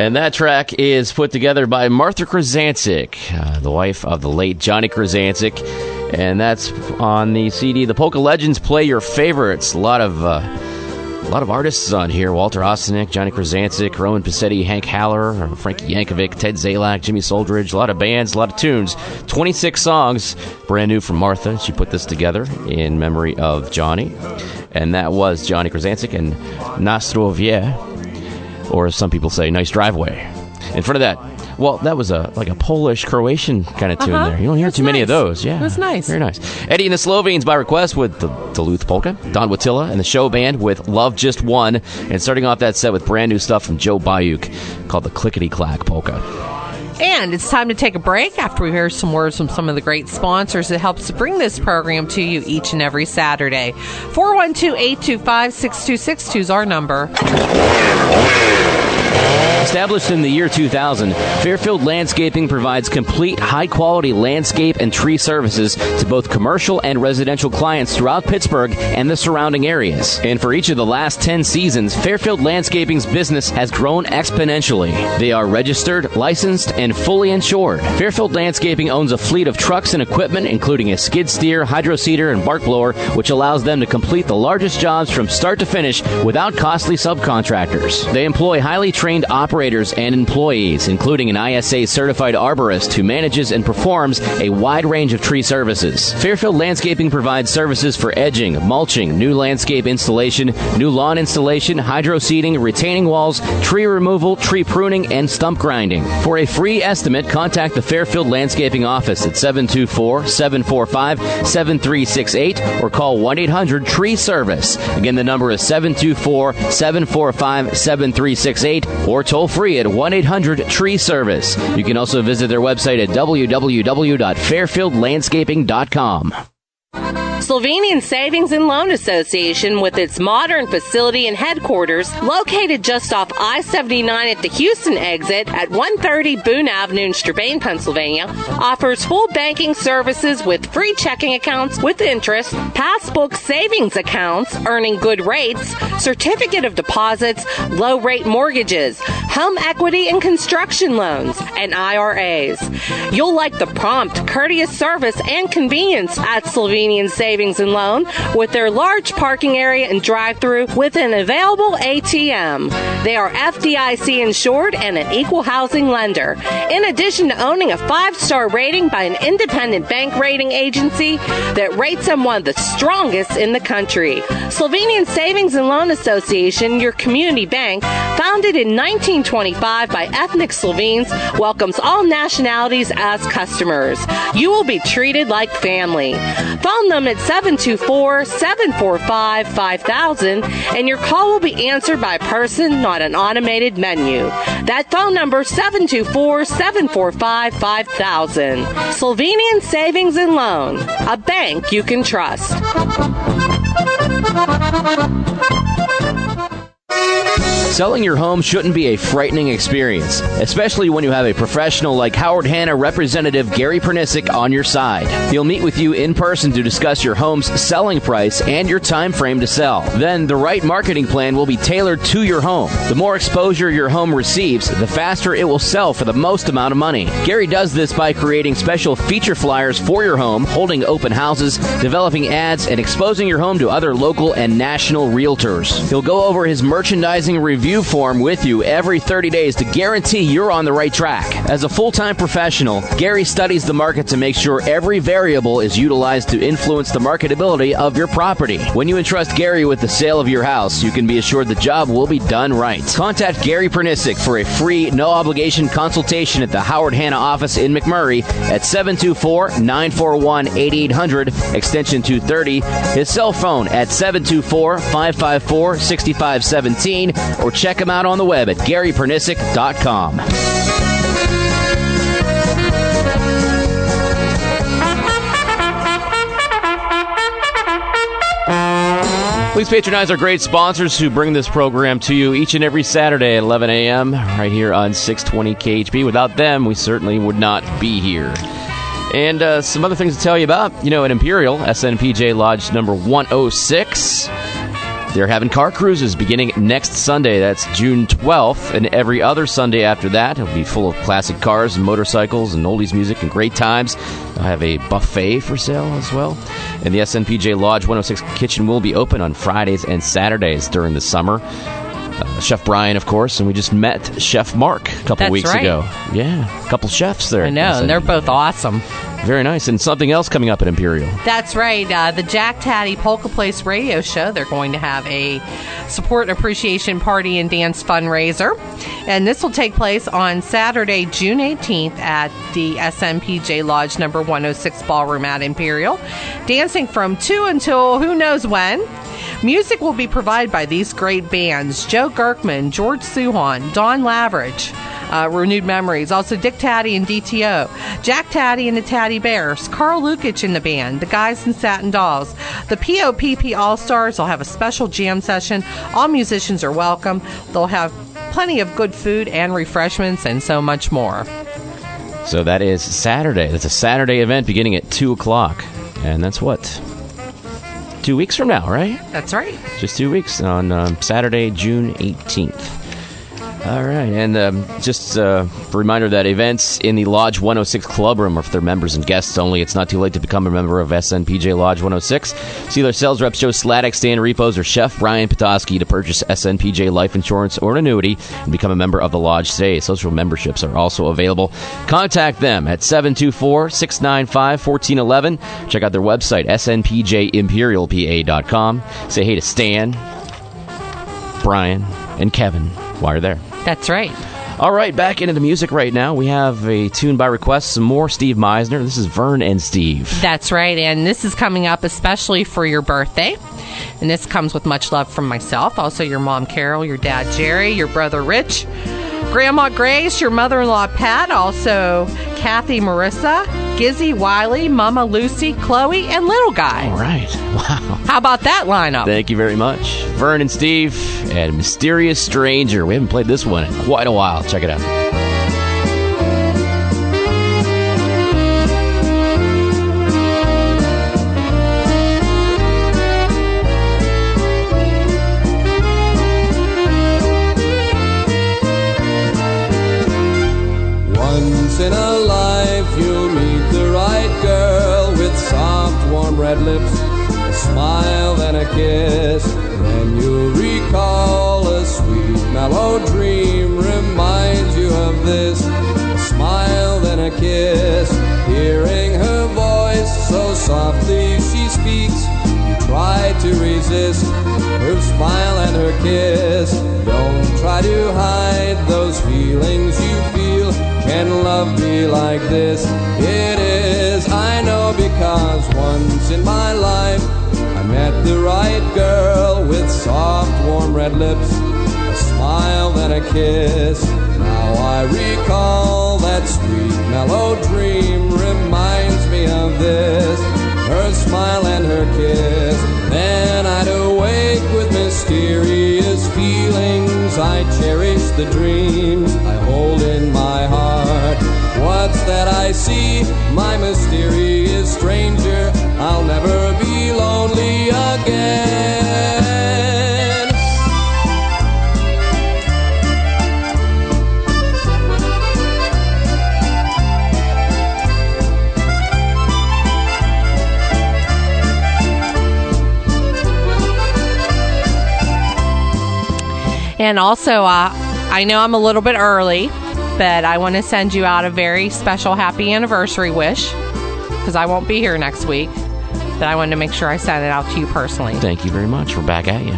And that track is put together by Martha Krasancic, the wife of the late Johnny Krasancic. And that's on the CD, The Polka Legends Play Your Favorites. A lot of artists on here. Walter Ostanek, Johnny Krasancic, Roman Passetti, Hank Haller, Frankie Yankovic, Ted Zalak, Jimmy Soldridge. A lot of bands, a lot of tunes. 26 songs, brand new from Martha. She put this together in memory of Johnny. And that was Johnny Krasancic and Nastrovie, or as some people say, Nice Driveway. In front of that, well, that was like a Polish-Croatian kind of tune there. You don't hear too many of those. Yeah, it was nice. Very nice. Eddie and the Slovenes by request with the Duluth Polka. Don Wattila and the Show Band with Love Just Won. And starting off that set with brand new stuff from Joe Bayuk called the Clickety Clack Polka. And it's time to take a break after we hear some words from some of the great sponsors that helps bring this program to you each and every Saturday. 412-825-6262 is our number. Established in the year 2000, Fairfield Landscaping provides complete, high-quality landscape and tree services to both commercial and residential clients throughout Pittsburgh and the surrounding areas. And for each of the last 10 seasons, Fairfield Landscaping's business has grown exponentially. They are registered, licensed, and fully insured. Fairfield Landscaping owns a fleet of trucks and equipment, including a skid steer, hydro seeder, and bark blower, which allows them to complete the largest jobs from start to finish without costly subcontractors. They employ highly trained operators and employees, including an ISA-certified arborist who manages and performs a wide range of tree services. Fairfield Landscaping provides services for edging, mulching, new landscape installation, new lawn installation, hydro seeding, retaining walls, tree removal, tree pruning, and stump grinding. For a free estimate, contact the Fairfield Landscaping office at 724-745-7368 or call 1-800-TREE-SERVICE. Again, the number is 724-745-7368 or toll free at 1-800-TREE-SERVICE. You can also visit their website at www.fairfieldlandscaping.com. Slovenian Savings and Loan Association, with its modern facility and headquarters located just off I-79 at the Houston exit at 130 Boone Avenue in Strabane, Pennsylvania, offers full banking services with free checking accounts with interest, passbook savings accounts earning good rates, certificate of deposits, low-rate mortgages, home equity and construction loans, and IRAs. You'll like the prompt, courteous service and convenience at Slovenian Savings and Loan with their large parking area and drive-thru with an available ATM. They are FDIC insured and an equal housing lender. In addition to owning a 5-star rating by an independent bank rating agency that rates them one of the strongest in the country. Slovenian Savings and Loan Association, your community bank, founded in 1925 by ethnic Slovenes, welcomes all nationalities as customers. You will be treated like family. Phone them at 724-745-5000 and your call will be answered by a person, not an automated menu. That phone number, 724-745-5000. Slovenian Savings and Loan, a bank you can trust. Selling your home shouldn't be a frightening experience, especially when you have a professional like Howard Hanna representative Gary Pernisic on your side. He'll meet with you in person to discuss your home's selling price and your time frame to sell. Then the right marketing plan will be tailored to your home. The more exposure your home receives, the faster it will sell for the most amount of money. Gary does this by creating special feature flyers for your home, holding open houses, developing ads, and exposing your home to other local and national realtors. He'll go over his merchandising review form with you every 30 days to guarantee you're on the right track. As a full-time professional, Gary studies the market to make sure every variable is utilized to influence the marketability of your property. When you entrust Gary with the sale of your house, you can be assured the job will be done right. Contact Gary Pernisic for a free, no-obligation consultation at the Howard Hanna office in McMurray at 724-941-8800, extension 230. His cell phone at 724-554-6517, or check him out on the web at GaryPernisic.com. Please patronize our great sponsors who bring this program to you each and every Saturday at 11 a.m. right here on 620 KHB. Without them, we certainly would not be here. And some other things to tell you about. You know, at Imperial, SNPJ Lodge number 106. They're having car cruises beginning next Sunday. That's June 12th. And every other Sunday after that, it'll be full of classic cars and motorcycles and oldies music and great times. They'll have a buffet for sale as well. And the SNPJ Lodge 106 kitchen will be open on Fridays and Saturdays during the summer. Chef Brian, of course, and we just met Chef Mark a couple weeks ago. Yeah, a couple chefs there. I know, and they're both awesome. Very nice. And something else coming up at Imperial. That's right. The Jack Taddy Polka Place radio show. They're going to have a support and appreciation party and dance fundraiser. And this will take place on Saturday, June 18th at the SNPJ Lodge number 106 Ballroom at Imperial. Dancing from 2 until who knows when. Music will be provided by these great bands: Joe Gerkman, George Suhan, Don Laveridge, Renewed Memories, also Dick Taddy and DTO, Jack Taddy and the Taddy Bears, Carl Lukic in the band, the Guys and Satin Dolls, the POPP All-Stars. They'll have a special jam session. All musicians are welcome. They'll have plenty of good food and refreshments and so much more. So that is Saturday. That's a Saturday event beginning at 2 o'clock. And that's what? 2 weeks from now, right? That's right. Just 2 weeks on Saturday, June 18th. All right, and just a reminder that events in the Lodge 106 Club Room are for their members and guests only. It's not too late to become a member of SNPJ Lodge 106. See their sales reps Joe Sladek, Stan Repos, or Chef Brian Petoskey to purchase SNPJ life insurance or an annuity and become a member of the Lodge today. Social memberships are also available. Contact them at 724-695-1411. Check out their website, snpjimperialpa.com. Say hey to Stan, Brian, and Kevin while you're there. That's right. All right, back into the music right now. We have a tune by request, some more Steve Meisner. This is Vern and Steve. That's right, and this is coming up especially for your birthday. And this comes with much love from myself, also your mom, Carol, your dad, Jerry, your brother, Rich, Grandma Grace, your mother-in-law, Pat, also Kathy, Marissa, Gizzy, Wiley, Mama, Lucy, Chloe, and Little Guy. All right. Wow. How about that lineup? Thank you very much. Vern and Steve and Mysterious Stranger. We haven't played this one in quite a while. Check it out. Once in a life you'll meet the right girl with soft, warm red lips, a smile and a kiss. Then you'll recall a sweet, mellow dream reminds you of this. A smile then a kiss, hearing her voice so softly she speaks. You try to resist her smile and her kiss. Don't try to hide those feelings you feel. Can love be like this? It is, I know, because once in my life I met the right girl with soft, warm red lips, a smile and a kiss. Now I recall that sweet, mellow dream reminds me of this. Her smile and her kiss. Then I'd awake with mysterious feelings. I cherish the dreams I hold in my heart. What's that I see? My mysterious stranger. I'll never be lonely again. And also, I know I'm a little bit early, but I want to send you out a very special happy anniversary wish, because I won't be here next week, but I wanted to make sure I sent it out to you personally. Thank you very much. We're back at you.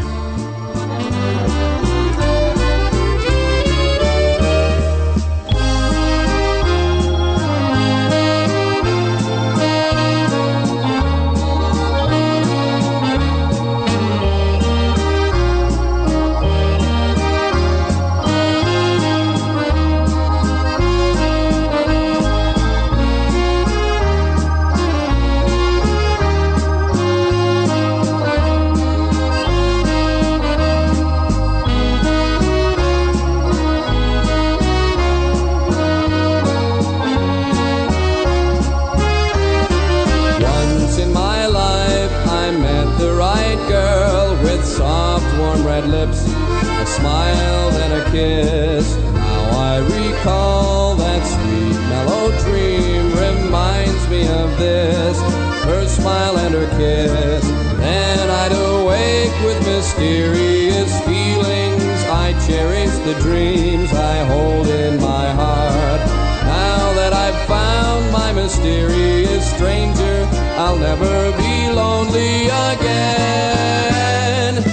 red lips, a smile and a kiss. Now I recall that sweet mellow dream, reminds me of this, her smile and her kiss. Then I'd awake with mysterious feelings, I cherish the dreams I hold in my heart. Now that I've found my mysterious stranger, I'll never be lonely again.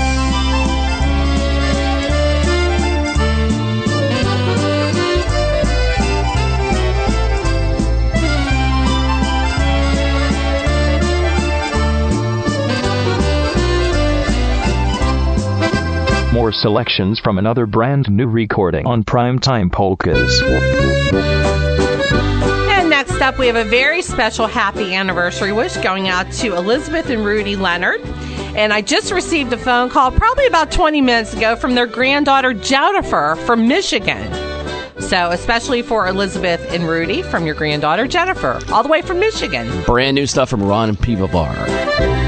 More selections from another brand new recording on Primetime Polkas. And next up, we have a very special happy anniversary wish going out to Elizabeth and Rudy Leonard. And I just received a phone call probably about 20 minutes ago from their granddaughter Jennifer from Michigan. So especially for Elizabeth and Rudy from your granddaughter Jennifer, all the way from Michigan. Brand new stuff from Ron Pivovar.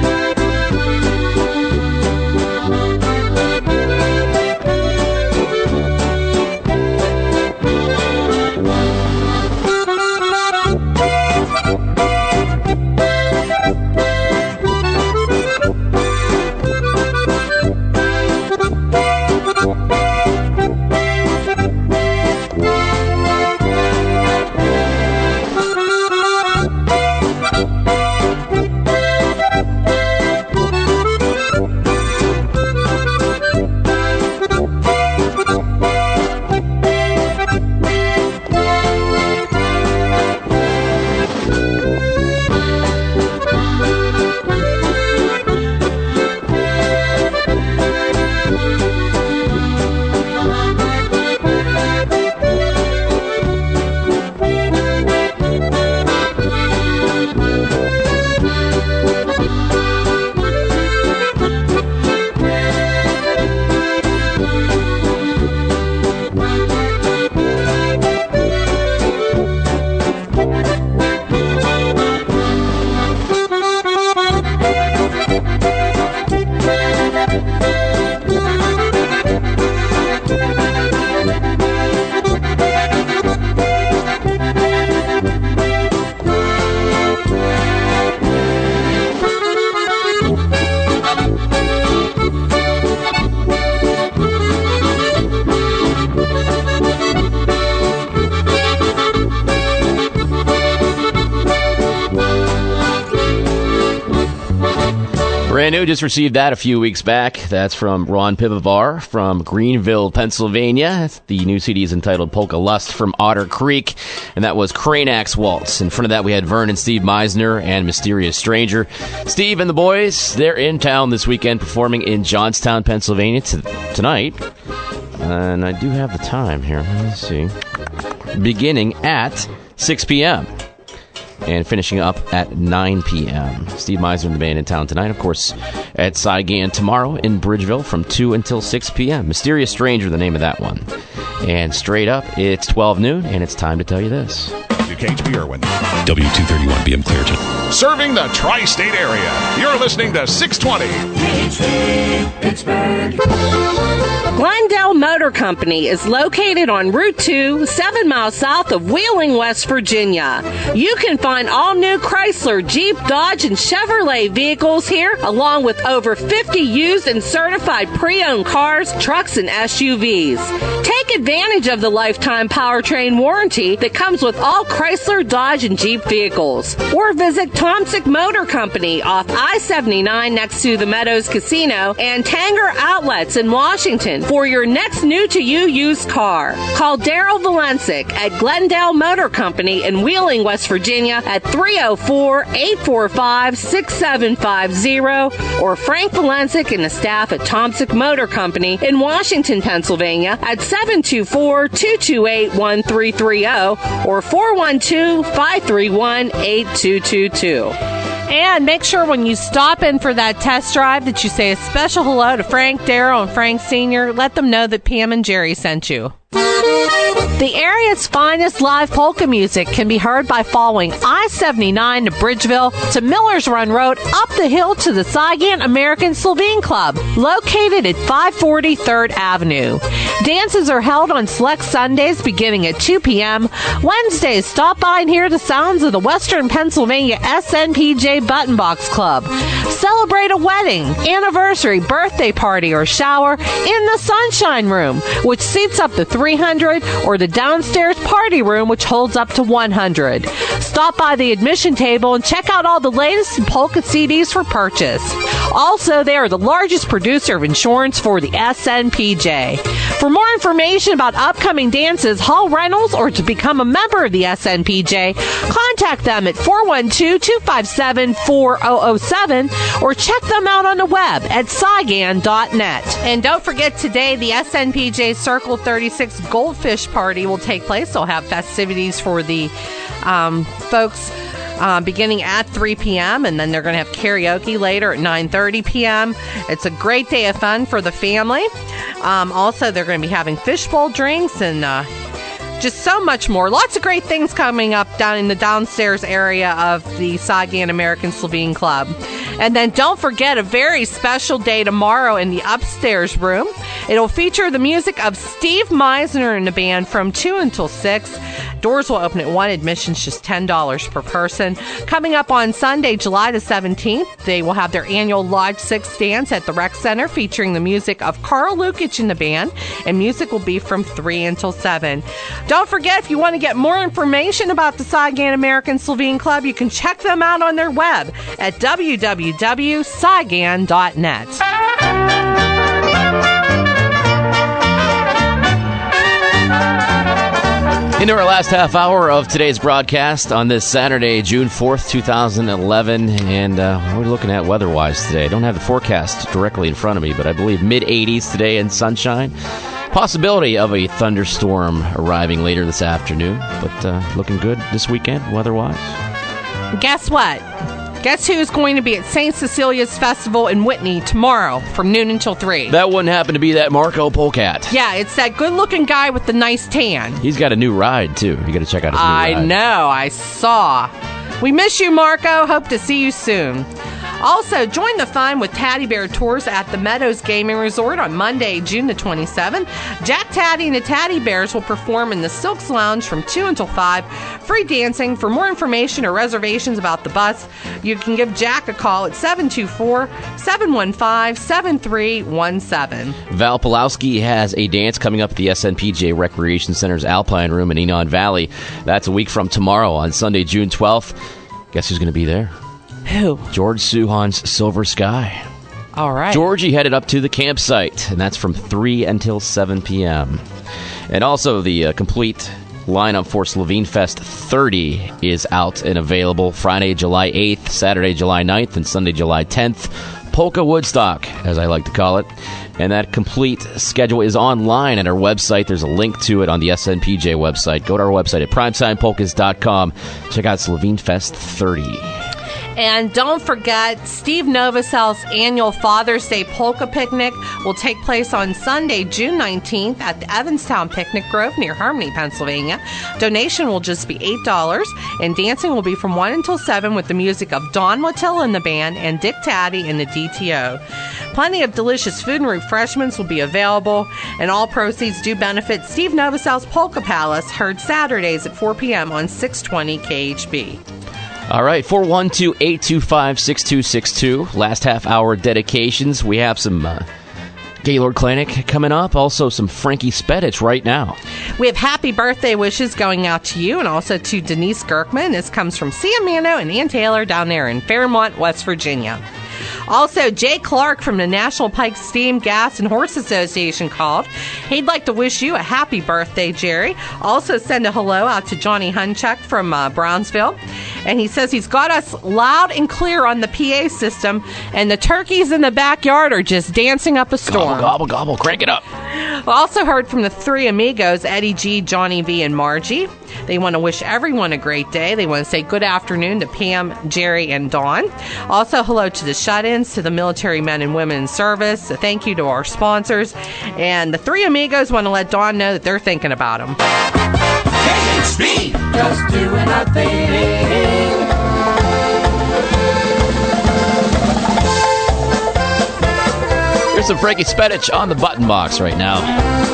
Brand new, just received that a few weeks back. That's from Ron Pivovar from Greenville, Pennsylvania. The new CD is entitled Polka Lust from Otter Creek, and that was Cranach's Waltz. In front of that, we had Vern and Steve Meisner and Mysterious Stranger. Steve and the boys, they're in town this weekend performing in Johnstown, Pennsylvania tonight. And I do have the time here. Let's see. Beginning at 6 p.m. and finishing up at 9 p.m. Steve Meisner and the band in town tonight. Of course, at Saigon tomorrow in Bridgeville from 2 until 6 p.m. Mysterious Stranger, the name of that one. And straight up, it's 12 noon, and it's time to tell you this. KHB Irwin. W231BM Clearton. Serving the tri-state area. You're listening to 620. KHB Pittsburgh. Glendale Motor Company is located on Route 2, 7 miles south of Wheeling, West Virginia. You can find all new Chrysler, Jeep, Dodge, and Chevrolet vehicles here, along with over 50 used and certified pre-owned cars, trucks, and SUVs. Take advantage of the lifetime powertrain warranty that comes with all Chrysler, Dodge, and Jeep vehicles. Or visit Tomsic Motor Company off I-79 next to the Meadows Casino and Tanger Outlets in Washington for your next new-to-you used car. Call Daryl Valencic at Glendale Motor Company in Wheeling, West Virginia at 304-845-6750 or Frank Valencic and the staff at Tomsic Motor Company in Washington, Pennsylvania at 724-228-1330 or 412-531-8222. And make sure when you stop in for that test drive that you say a special hello to Frank, Darryl, and Frank Sr. Let them know that Pam and Jerry sent you. The area's finest live polka music can be heard by following I-79 to Bridgeville to Millers Run Road up the hill to the Saigon American Slovene Club, located at 540 3rd Avenue. Dances are held on select Sundays beginning at 2 p.m. Wednesdays, stop by and hear the sounds of the Western Pennsylvania SNPJ Button Box Club. Celebrate a wedding, anniversary, birthday party, or shower in the Sunshine Room, which seats up to 300, or the downstairs party room, which holds up to 100. Stop by the admission table and check out all the latest polka CDs for purchase. Also, they are the largest producer of insurance for the SNPJ. For more information about upcoming dances, hall rentals, or to become a member of the SNPJ, contact them at 412-257-4007 or check them out on the web at saigon.net. And don't forget, today the SNPJ Circle 36 Goldfish Party will take place. They'll have festivities for the folks beginning at 3 p.m. and then they're going to have karaoke later at 9:30 p.m. It's a great day of fun for the family. Also, they're going to be having fishbowl drinks and just so much more. Lots of great things coming up down in the downstairs area of the Saigon American Slovene Club. And then don't forget a very special day tomorrow in the upstairs room. It'll feature the music of Steve Meisner and the band from 2 until 6. Doors will open at 1. Admission's just $10 per person. Coming up on Sunday, July the 17th, they will have their annual Lodge 6 dance at the Rec Center featuring the music of Carl Lukic and the band, and music will be from 3 until 7. Don't forget, if you want to get more information about the Saigon American Slovene Club, you can check them out on their web at www.saigon.net. Into our last half hour of today's broadcast on this Saturday, June 4th, 2011. And what are we looking at weather-wise today? I don't have the forecast directly in front of me, but I believe mid-80s today and sunshine. Possibility of a thunderstorm arriving later this afternoon, but looking good this weekend weather-wise. Guess what? Guess who's going to be at St. Cecilia's Festival in Whitney tomorrow from noon until 3? That wouldn't happen to be that Marco Polecat. Yeah, it's that good-looking guy with the nice tan. He's got a new ride, too. You got to check out his new ride. I know. I saw. We miss you, Marco. Hope to see you soon. Also, join the fun with Taddy Bear Tours at the Meadows Gaming Resort on Monday, June the 27th. Jack Taddy and the Taddy Bears will perform in the Silks Lounge from 2 until 5. Free dancing. For more information or reservations about the bus, you can give Jack a call at 724-715-7317. Val Pulowski has a dance coming up at the SNPJ Recreation Center's Alpine Room in Enon Valley. That's a week from tomorrow on Sunday, June 12th. Guess who's going to be there? Who? George Suhan's Silver Sky. All right. Georgie headed up to the campsite, and that's from 3 until 7 p.m. And also the complete lineup for Slovene Fest 30 is out and available Friday, July 8th, Saturday, July 9th, and Sunday, July 10th. Polka Woodstock, as I like to call it. And that complete schedule is online at our website. There's a link to it on the SNPJ website. Go to our website at primetimepolkas.com. Check out Slovene Fest 30. And don't forget, Steve Novosel's annual Father's Day Polka Picnic will take place on Sunday, June 19th at the Evanstown Picnic Grove near Harmony, Pennsylvania. Donation will just be $8, and dancing will be from 1 until 7 with the music of Don Wattilla and the band and Dick Taddy and the DTO. Plenty of delicious food and refreshments will be available, and all proceeds do benefit Steve Novosel's Polka Palace, heard Saturdays at 4 p.m. on 620 KHB. All right, 412-825-6262. Last half hour dedications. We have some Gaylord Clinic coming up. Also some Frankie Spedich right now. We have happy birthday wishes going out to you and also to Denise Gerkman. This comes from Sam Mano and Ann Taylor down there in Fairmont, West Virginia. Also, Jay Clark from the National Pike Steam, Gas, and Horse Association called. He'd like to wish you a happy birthday, Jerry. Also, send a hello out to Johnny Hunchuk from Brownsville. And he says he's got us loud and clear on the PA system, and the turkeys in the backyard are just dancing up a storm. Gobble, gobble, gobble. Crank it up. We also heard from the three amigos, Eddie G, Johnny V, and Margie. They want to wish everyone a great day. They want to say good afternoon to Pam, Jerry, and Dawn. Also, hello to the shut-ins, to the military men and women in service. A thank you to our sponsors. And the three amigos want to let Dawn know that they're thinking about them. KHB, just doing our thing. Here's some Frankie Spedich on the button box right now.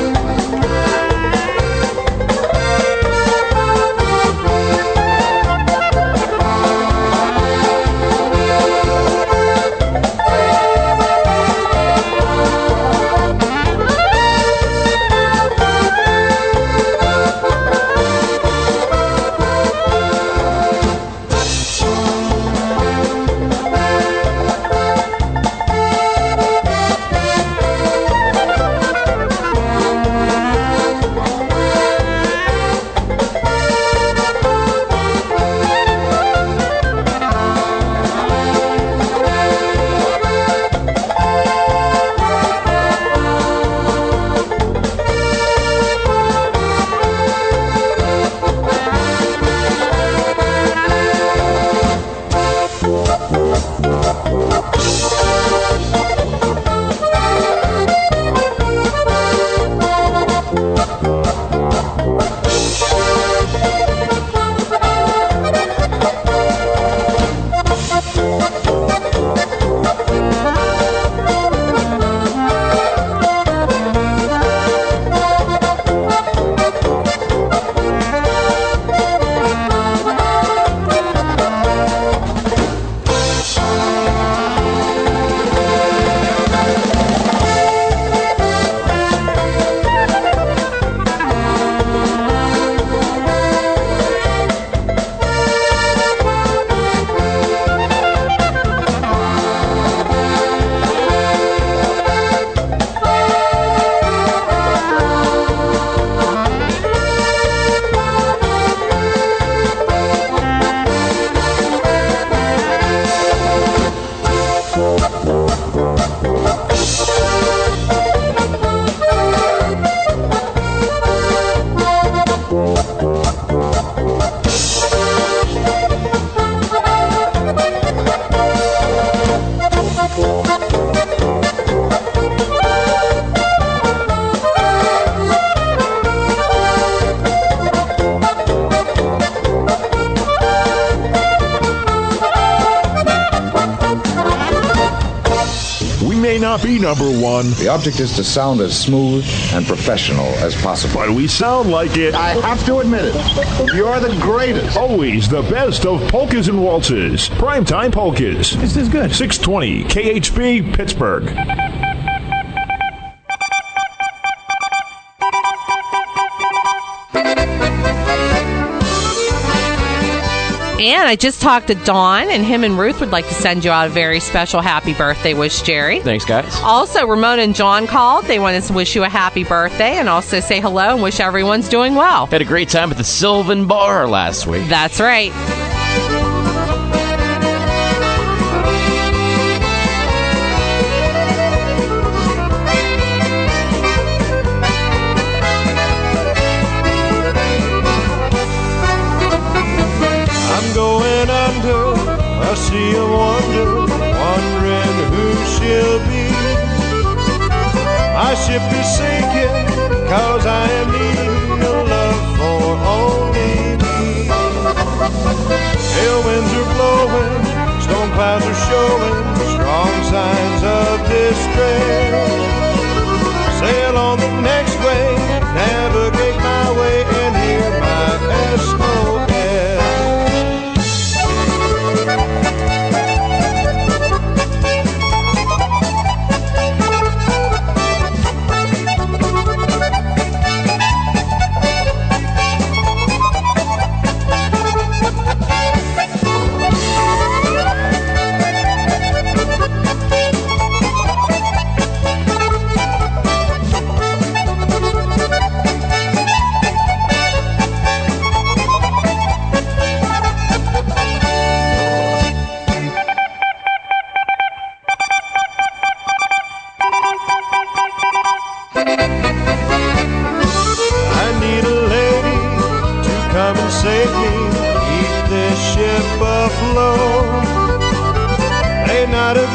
Be number one. The object is to sound as smooth and professional as possible. But we sound like it. I have to admit it. You're the greatest. Always the best of polkas and waltzes. Primetime polkas. This is good. 620 KHB Pittsburgh. And I just talked to Don, and him and Ruth would like to send you out a very special happy birthday wish, Jerry. Thanks, guys. Also, Ramona and John called. They wanted to wish you a happy birthday and also say hello and wish everyone's doing well. Had a great time at the Sylvan Bar last week. That's right. A sea of wonder, wondering who she'll be. My ship is sinking, 'cause I am needing a love for only me. Pale winds are blowing, storm clouds are showing, strong signs of distress. Sail on the next wave, navigate my way, and hear my SOS.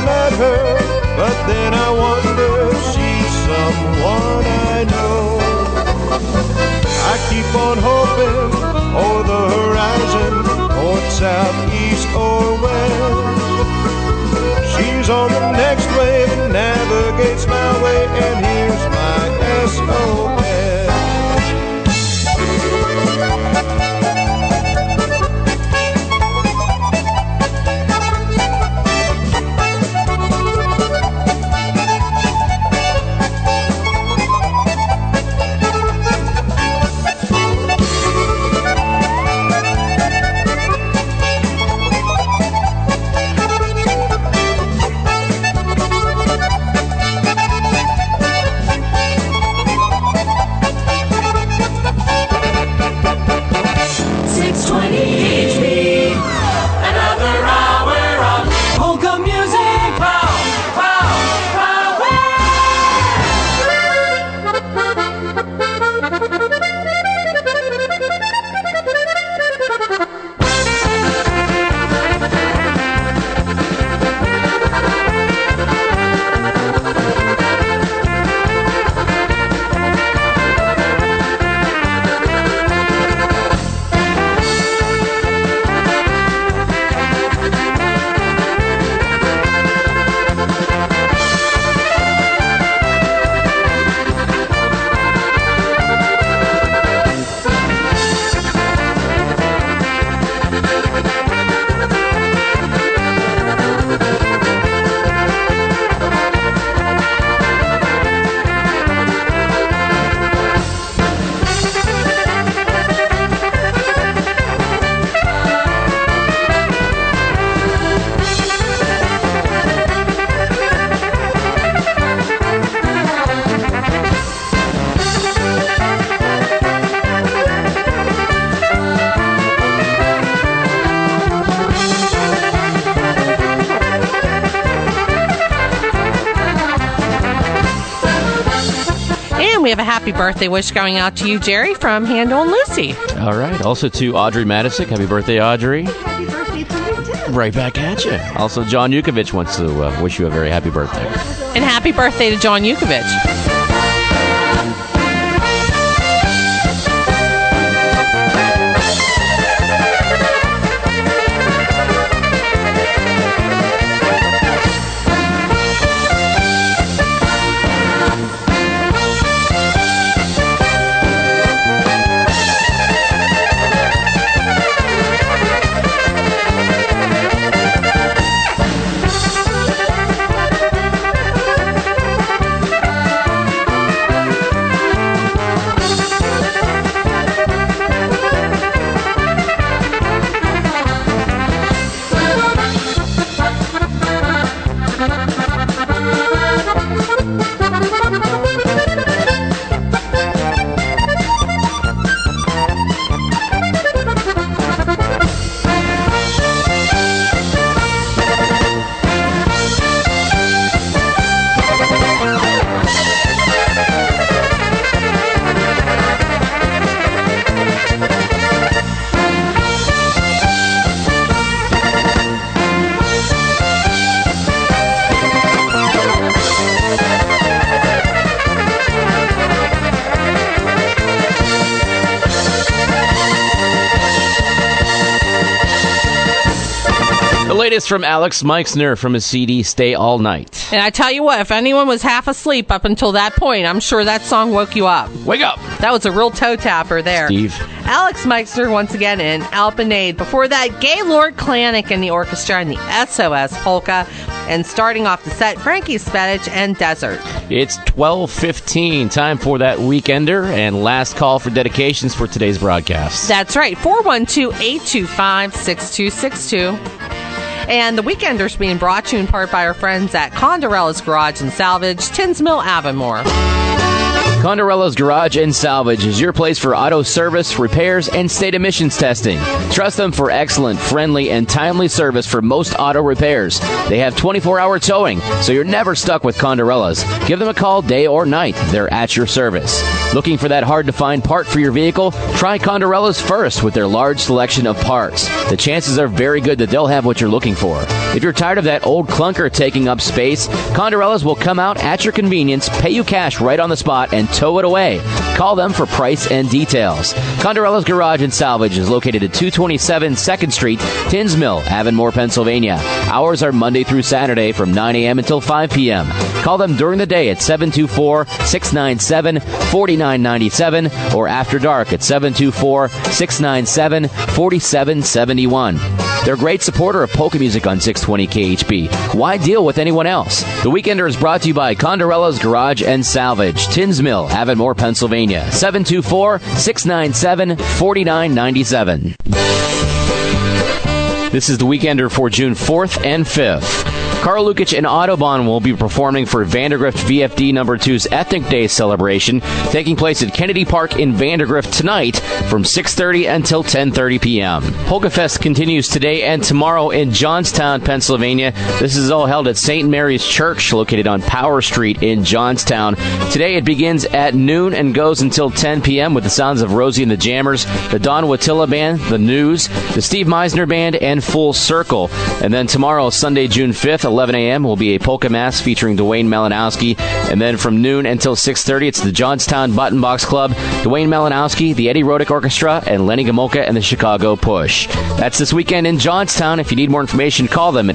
met her, but then I wonder if she's someone I know. I keep on hoping over the horizon, north, south, east, or west. She's on the next wave that navigates my way, and here's my SOS. We have a happy birthday wish going out to you, Jerry, from Handle and Lucy. All right. Also to Audrey Madisick. Happy birthday, Audrey. Happy birthday to me, too. Right back at you. Also, John Yukovich wants to wish you a very happy birthday. And happy birthday to John Yukovich. Latest from Alex Meixner from his CD Stay All Night. And I tell you what, if anyone was half asleep up until that point, I'm sure that song woke you up. Wake up! That was a real toe tapper there. Steve. Alex Meixner once again in Alpanade. Before that, Gaylord Klanick and the orchestra in the SOS Polka. And starting off the set, Frankie Spedich and Desert. It's 12:15, time for that Weekender, and last call for dedications for today's broadcast. That's right, 412-825-6262. And the Weekender's being brought to you in part by our friends at Condorella's Garage and Salvage, Tinsmill, Avonmore. Condorella's Garage and Salvage is your place for auto service, repairs, and state emissions testing. Trust them for excellent, friendly, and timely service for most auto repairs. They have 24-hour towing, so you're never stuck with Condorella's. Give them a call day or night. They're at your service. Looking for that hard-to-find part for your vehicle? Try Condorella's first with their large selection of parts. The chances are very good that they'll have what you're looking for. If you're tired of that old clunker taking up space, Condorella's will come out at your convenience, pay you cash right on the spot, and tow it away. Call them for price and details. Condorella's Garage and Salvage is located at 227 2nd Street, Tins Mill, Avonmore, Pennsylvania. Hours are Monday through Saturday from 9 a.m. until 5 p.m. Call them during the day at 724-697-4997 or after dark at 724-697-4771. They're a great supporter of polka music on 620 KHB. Why deal with anyone else? The Weekender is brought to you by Condorella's Garage and Salvage, Tins Mill, Avonmore, Pennsylvania. 724-697-4997. This is the Weekender for June 4th and 5th. Carl Lukic and Autobahn will be performing for Vandergrift VFD No. 2's Ethnic Day celebration, taking place at Kennedy Park in Vandergrift tonight from 6:30 until 10:30 p.m. Polka Fest continues today and tomorrow in Johnstown, Pennsylvania. This is all held at St. Mary's Church, located on Power Street in Johnstown. Today it begins at noon and goes until 10 p.m. with the sounds of Rosie and the Jammers, the Don Watilla Band, the News, the Steve Meisner Band, and Full Circle. And then tomorrow, Sunday, June 5th, 11 a.m. will be a polka mass featuring Dwayne Malinowski. And then from noon until 6:30, it's the Johnstown Button Box Club, Dwayne Malinowski, the Eddie Rodick Orchestra, and Lenny Gomulka and the Chicago Push. That's this weekend in Johnstown. If you need more information, call them at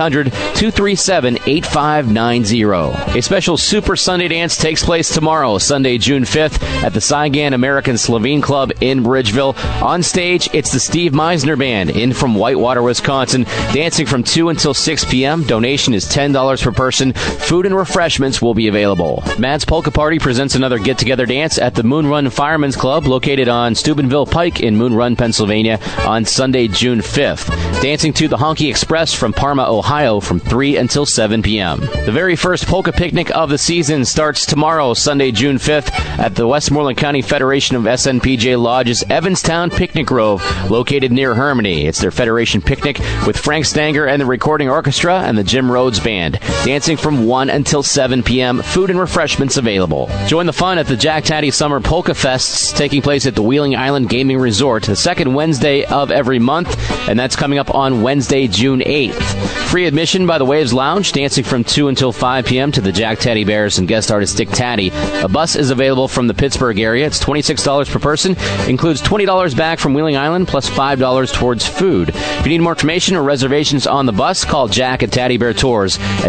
1-800-237-8590. A special Super Sunday Dance takes place tomorrow, Sunday, June 5th, at the Saigon American Slovene Club in Bridgeville. On stage, it's the Steve Meisner Band in from Whitewater, Wisconsin, dancing from 2 until 6 p.m. Donation is $10 per person. Food and refreshments will be available. Matt's Polka Party presents another get-together dance at the Moon Run Firemen's Club, located on Steubenville Pike in Moon Run, Pennsylvania, on Sunday, June 5th. Dancing to the Honky Express from Parma, Ohio, from 3 until 7 p.m. The very first polka picnic of the season starts tomorrow, Sunday, June 5th, at the Westmoreland County Federation of SNPJ Lodge's Evanstown Picnic Grove, located near Hermione. It's their Federation picnic with Frank Stanger and the Recording Orchestra and the Jim Rhodes Band. Dancing from 1 until 7 p.m. Food and refreshments available. Join the fun at the Jack Taddy Summer Polka Fests, taking place at the Wheeling Island Gaming Resort the second Wednesday of every month, and that's coming up on Wednesday, June 8th. Free admission by the Waves Lounge, dancing from 2 until 5 p.m. to the Jack Taddy Bears and guest artist Dick Taddy. A bus is available from the Pittsburgh area. It's $26 per person. Includes $20 back from Wheeling Island plus $5 towards food. If you need more information or reservations on the bus, call Jack at Taddy Bear Tours at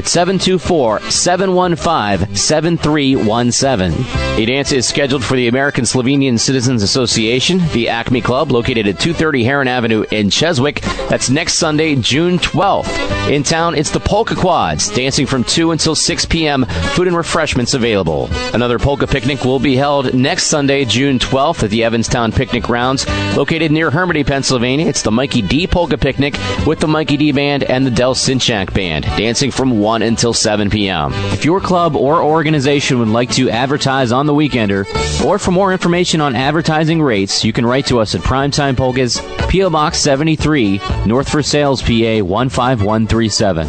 724-715-7317. A dance is scheduled for the American Slovenian Citizens Association, the Acme Club, located at 230 Heron Avenue in Cheswick. That's next Sunday, June 12th. In town, it's the Polka Quads, dancing from 2 until 6 p.m. Food and refreshments available. Another polka picnic will be held next Sunday, June 12th, at the Evanstown Picnic Grounds, located near Hermione, Pennsylvania. It's the Mikey D Polka Picnic with the Mikey D Band and the Del Sinchak Band, dancing from 1 until 7 p.m. If your club or organization would like to advertise on the Weekender, or for more information on advertising rates, you can write to us at Primetime Polkas, P.O. Box 73, North Versailles, PA 15137.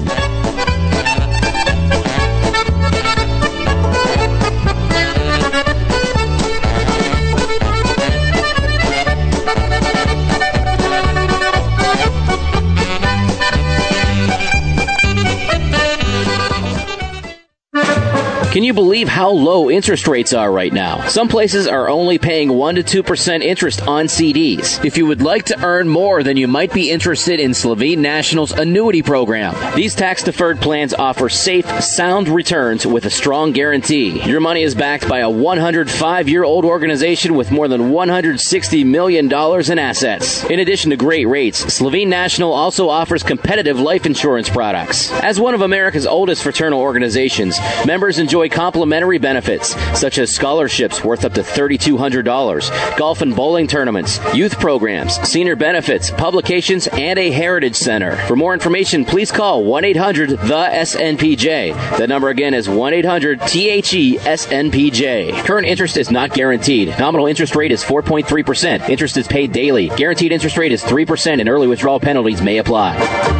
Can you believe how low interest rates are right now? Some places are only paying 1 to 2% interest on CDs. If you would like to earn more, then you might be interested in Slovene National's annuity program. These tax-deferred plans offer safe, sound returns with a strong guarantee. Your money is backed by a 105-year-old organization with more than $160 million in assets. In addition to great rates, Slovene National also offers competitive life insurance products. As one of America's oldest fraternal organizations, members enjoy enjoy complimentary benefits, such as scholarships worth up to $3,200, golf and bowling tournaments, youth programs, senior benefits, publications, and a heritage center. For more information, please call 1-800-THE-SNPJ. That number again is 1-800-THE-SNPJ. Current interest is not guaranteed. Nominal interest rate is 4.3%. Interest is paid daily. Guaranteed interest rate is 3%, and early withdrawal penalties may apply.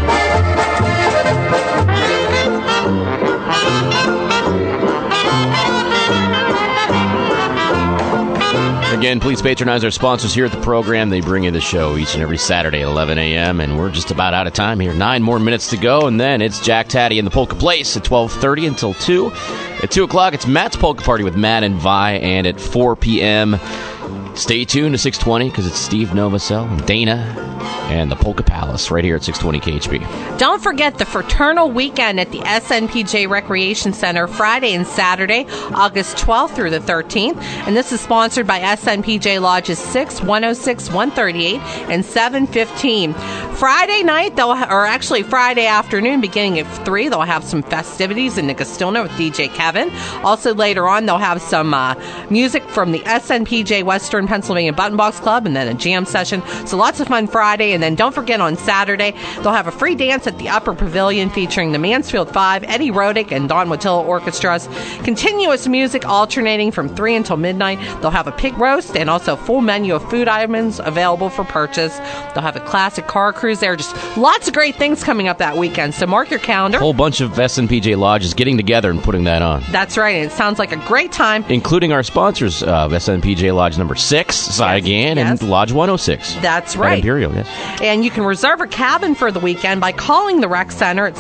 Again, please patronize our sponsors here at the program. They bring you the show each and every Saturday at 11 a.m., and we're just about out of time here. 9 more minutes to go, and then it's Jack Taddy and the Polka Place at 12:30 until 2. At 2 o'clock, it's Matt's Polka Party with Matt and Vi, and at 4 p.m., stay tuned to 620 because it's Steve Novosel and Dana and the Polka Palace right here at 620 KHB. Don't forget the Fraternal Weekend at the SNPJ Recreation Center Friday and Saturday, August 12th through the 13th. And this is sponsored by SNPJ Lodges 6, 106, 138, and 715. Friday night, Friday afternoon, beginning at 3, they'll have some festivities in Nicastona with DJ Kevin. Also later on, they'll have some music from the SNPJ Western Pennsylvania Button Box Club and then a jam session. So lots of fun Friday. And then don't forget on Saturday, they'll have a free dance at the Upper Pavilion featuring the Mansfield 5, Eddie Rodick, and Don Wattilla Orchestras. Continuous music alternating from 3 until midnight. They'll have a pig roast and also a full menu of food items available for purchase. They'll have a classic car cruise there. Just lots of great things coming up that weekend. So mark your calendar. A whole bunch of SNPJ lodges getting together and putting that on. That's right. And it sounds like a great time. Including our sponsors, SNPJ Lodge number 6, Saigon, and Lodge 106. That's right. At Imperial, yes. And you can reserve a cabin for the weekend by calling the Rec Center at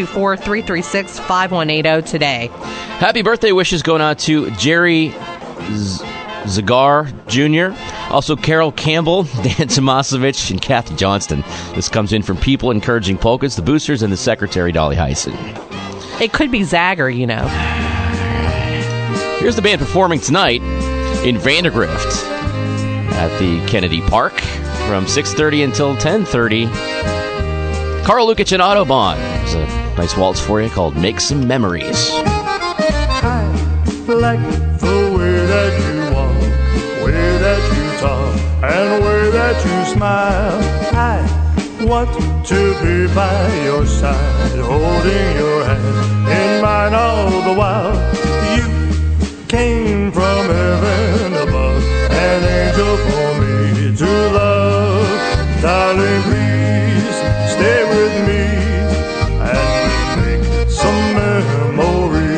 724-336-5180 today. Happy birthday wishes going out to Jerry Zagar Jr., also Carol Campbell, Dan Tomasovich, and Kathy Johnston. This comes in from People Encouraging Polkas, the Boosters, and the Secretary, Dolly Heisen. It could be Zagger, you know. Here's the band performing tonight in Vandergrift at the Kennedy Park from 6:30 until 10:30. Carl Lukic and Autobahn. There's a nice waltz for you called Make Some Memories. I like the way that you walk, way that you talk, and way that you smile. I want to be by your side, holding your hand in mine all the while. You came from heaven above, an angel for me to love. Darling, please stay with me and we'll make some memories.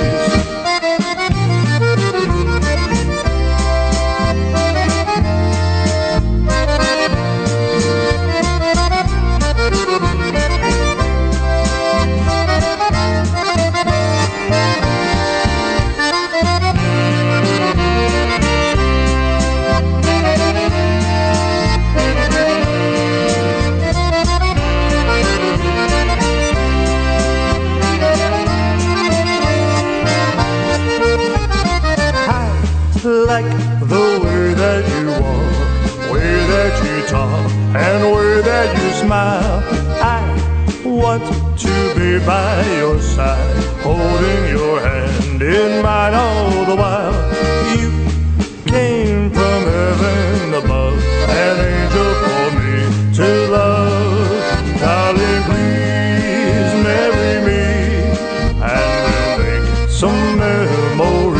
Like the way that you walk, way that you talk, and way that you smile. I want to be by your side, holding your hand in mine all the while. You came from heaven above, an angel for me to love. Darling, please marry me, and we'll make some memories.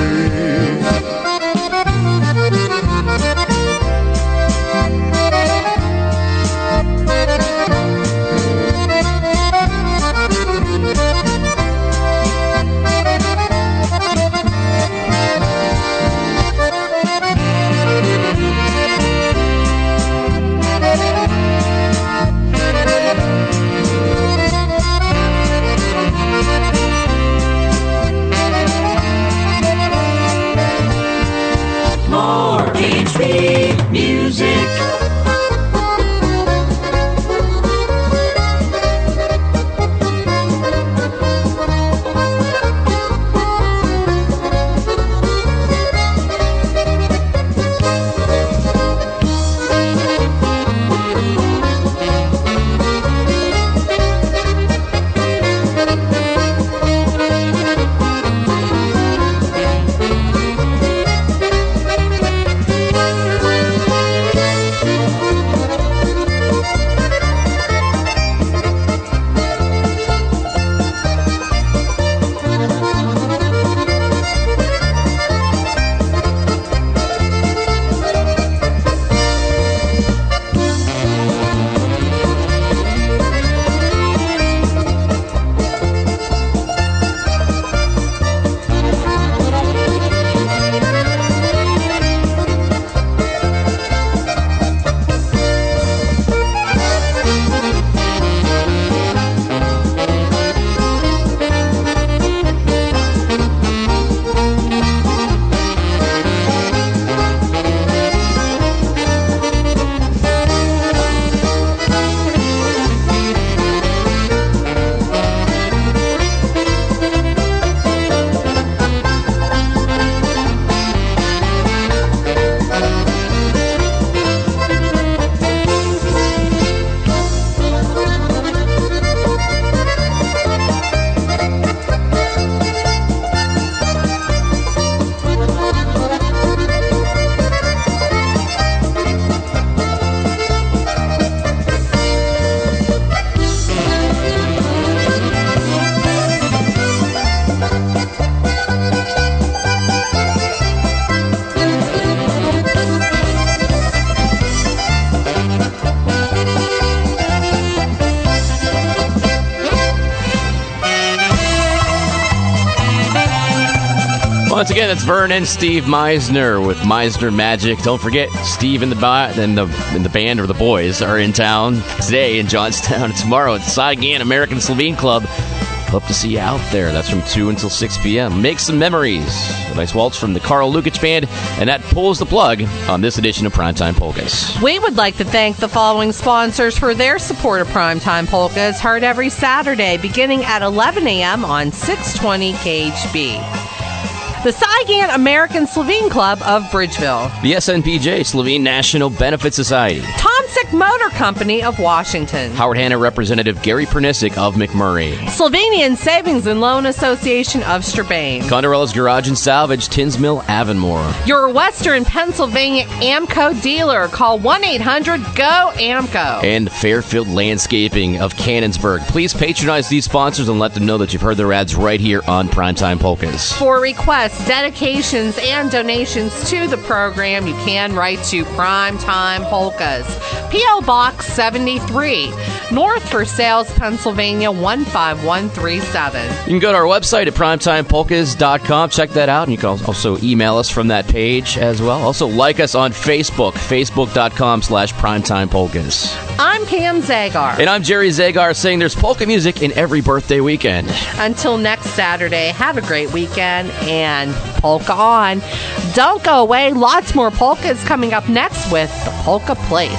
Once again, that's Vern and Steve Meisner with Meisner Magic. Don't forget, Steve and the band or the boys are in town today in Johnstown and tomorrow at the Saigon American Slovene Club. Hope to see you out there. That's from 2 until 6 p.m. Make some memories. A nice waltz from the Carl Lukic Band, and that pulls the plug on this edition of Primetime Polkas. We would like to thank the following sponsors for their support of Primetime Polkas, heard every Saturday beginning at 11 a.m. on 620 KHB. The Saigon American Slovene Club of Bridgeville. The SNPJ, Slovene National Benefit Society. Tomsic Motor Company of Washington. Howard Hanna Representative Gary Pernisic of McMurray. Slovenian Savings and Loan Association of Strabane. Condorella's Garage and Salvage, Tinsmill, Avonmore. Your Western Pennsylvania AMCO dealer. Call 1-800-GO-AMCO. And Fairfield Landscaping of Cannonsburg. Please patronize these sponsors and let them know that you've heard their ads right here on Primetime Polkas. For requests, dedications, and donations to the program, you can write to Primetime Polkas, P.O. Box 73, North Versailles, Pennsylvania 15137. You can go to our website at primetimepolkas.com. Check that out, and you can also email us from that page as well. Also, like us on Facebook, facebook.com/primetimepolkas. I'm Pam Zagar. And I'm Jerry Zagar, saying there's polka music in every birthday weekend. Until next Saturday, have a great weekend, and polka on. Don't go away. Lots more polkas coming up next with The Polka Place.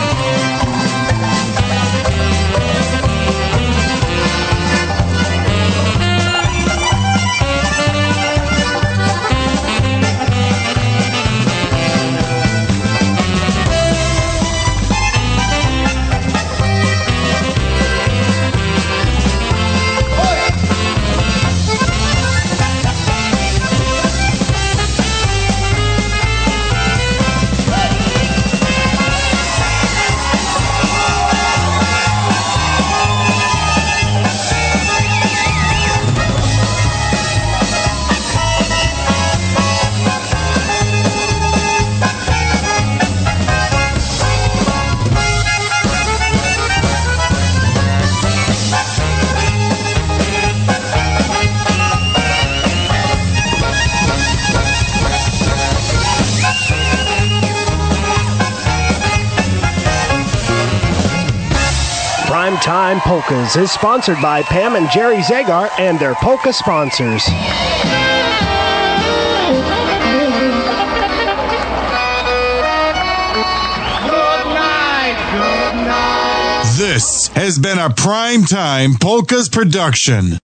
Primetime Polkas is sponsored by Pam and Jerry Zagar and their polka sponsors. This has been a Primetime Polkas production.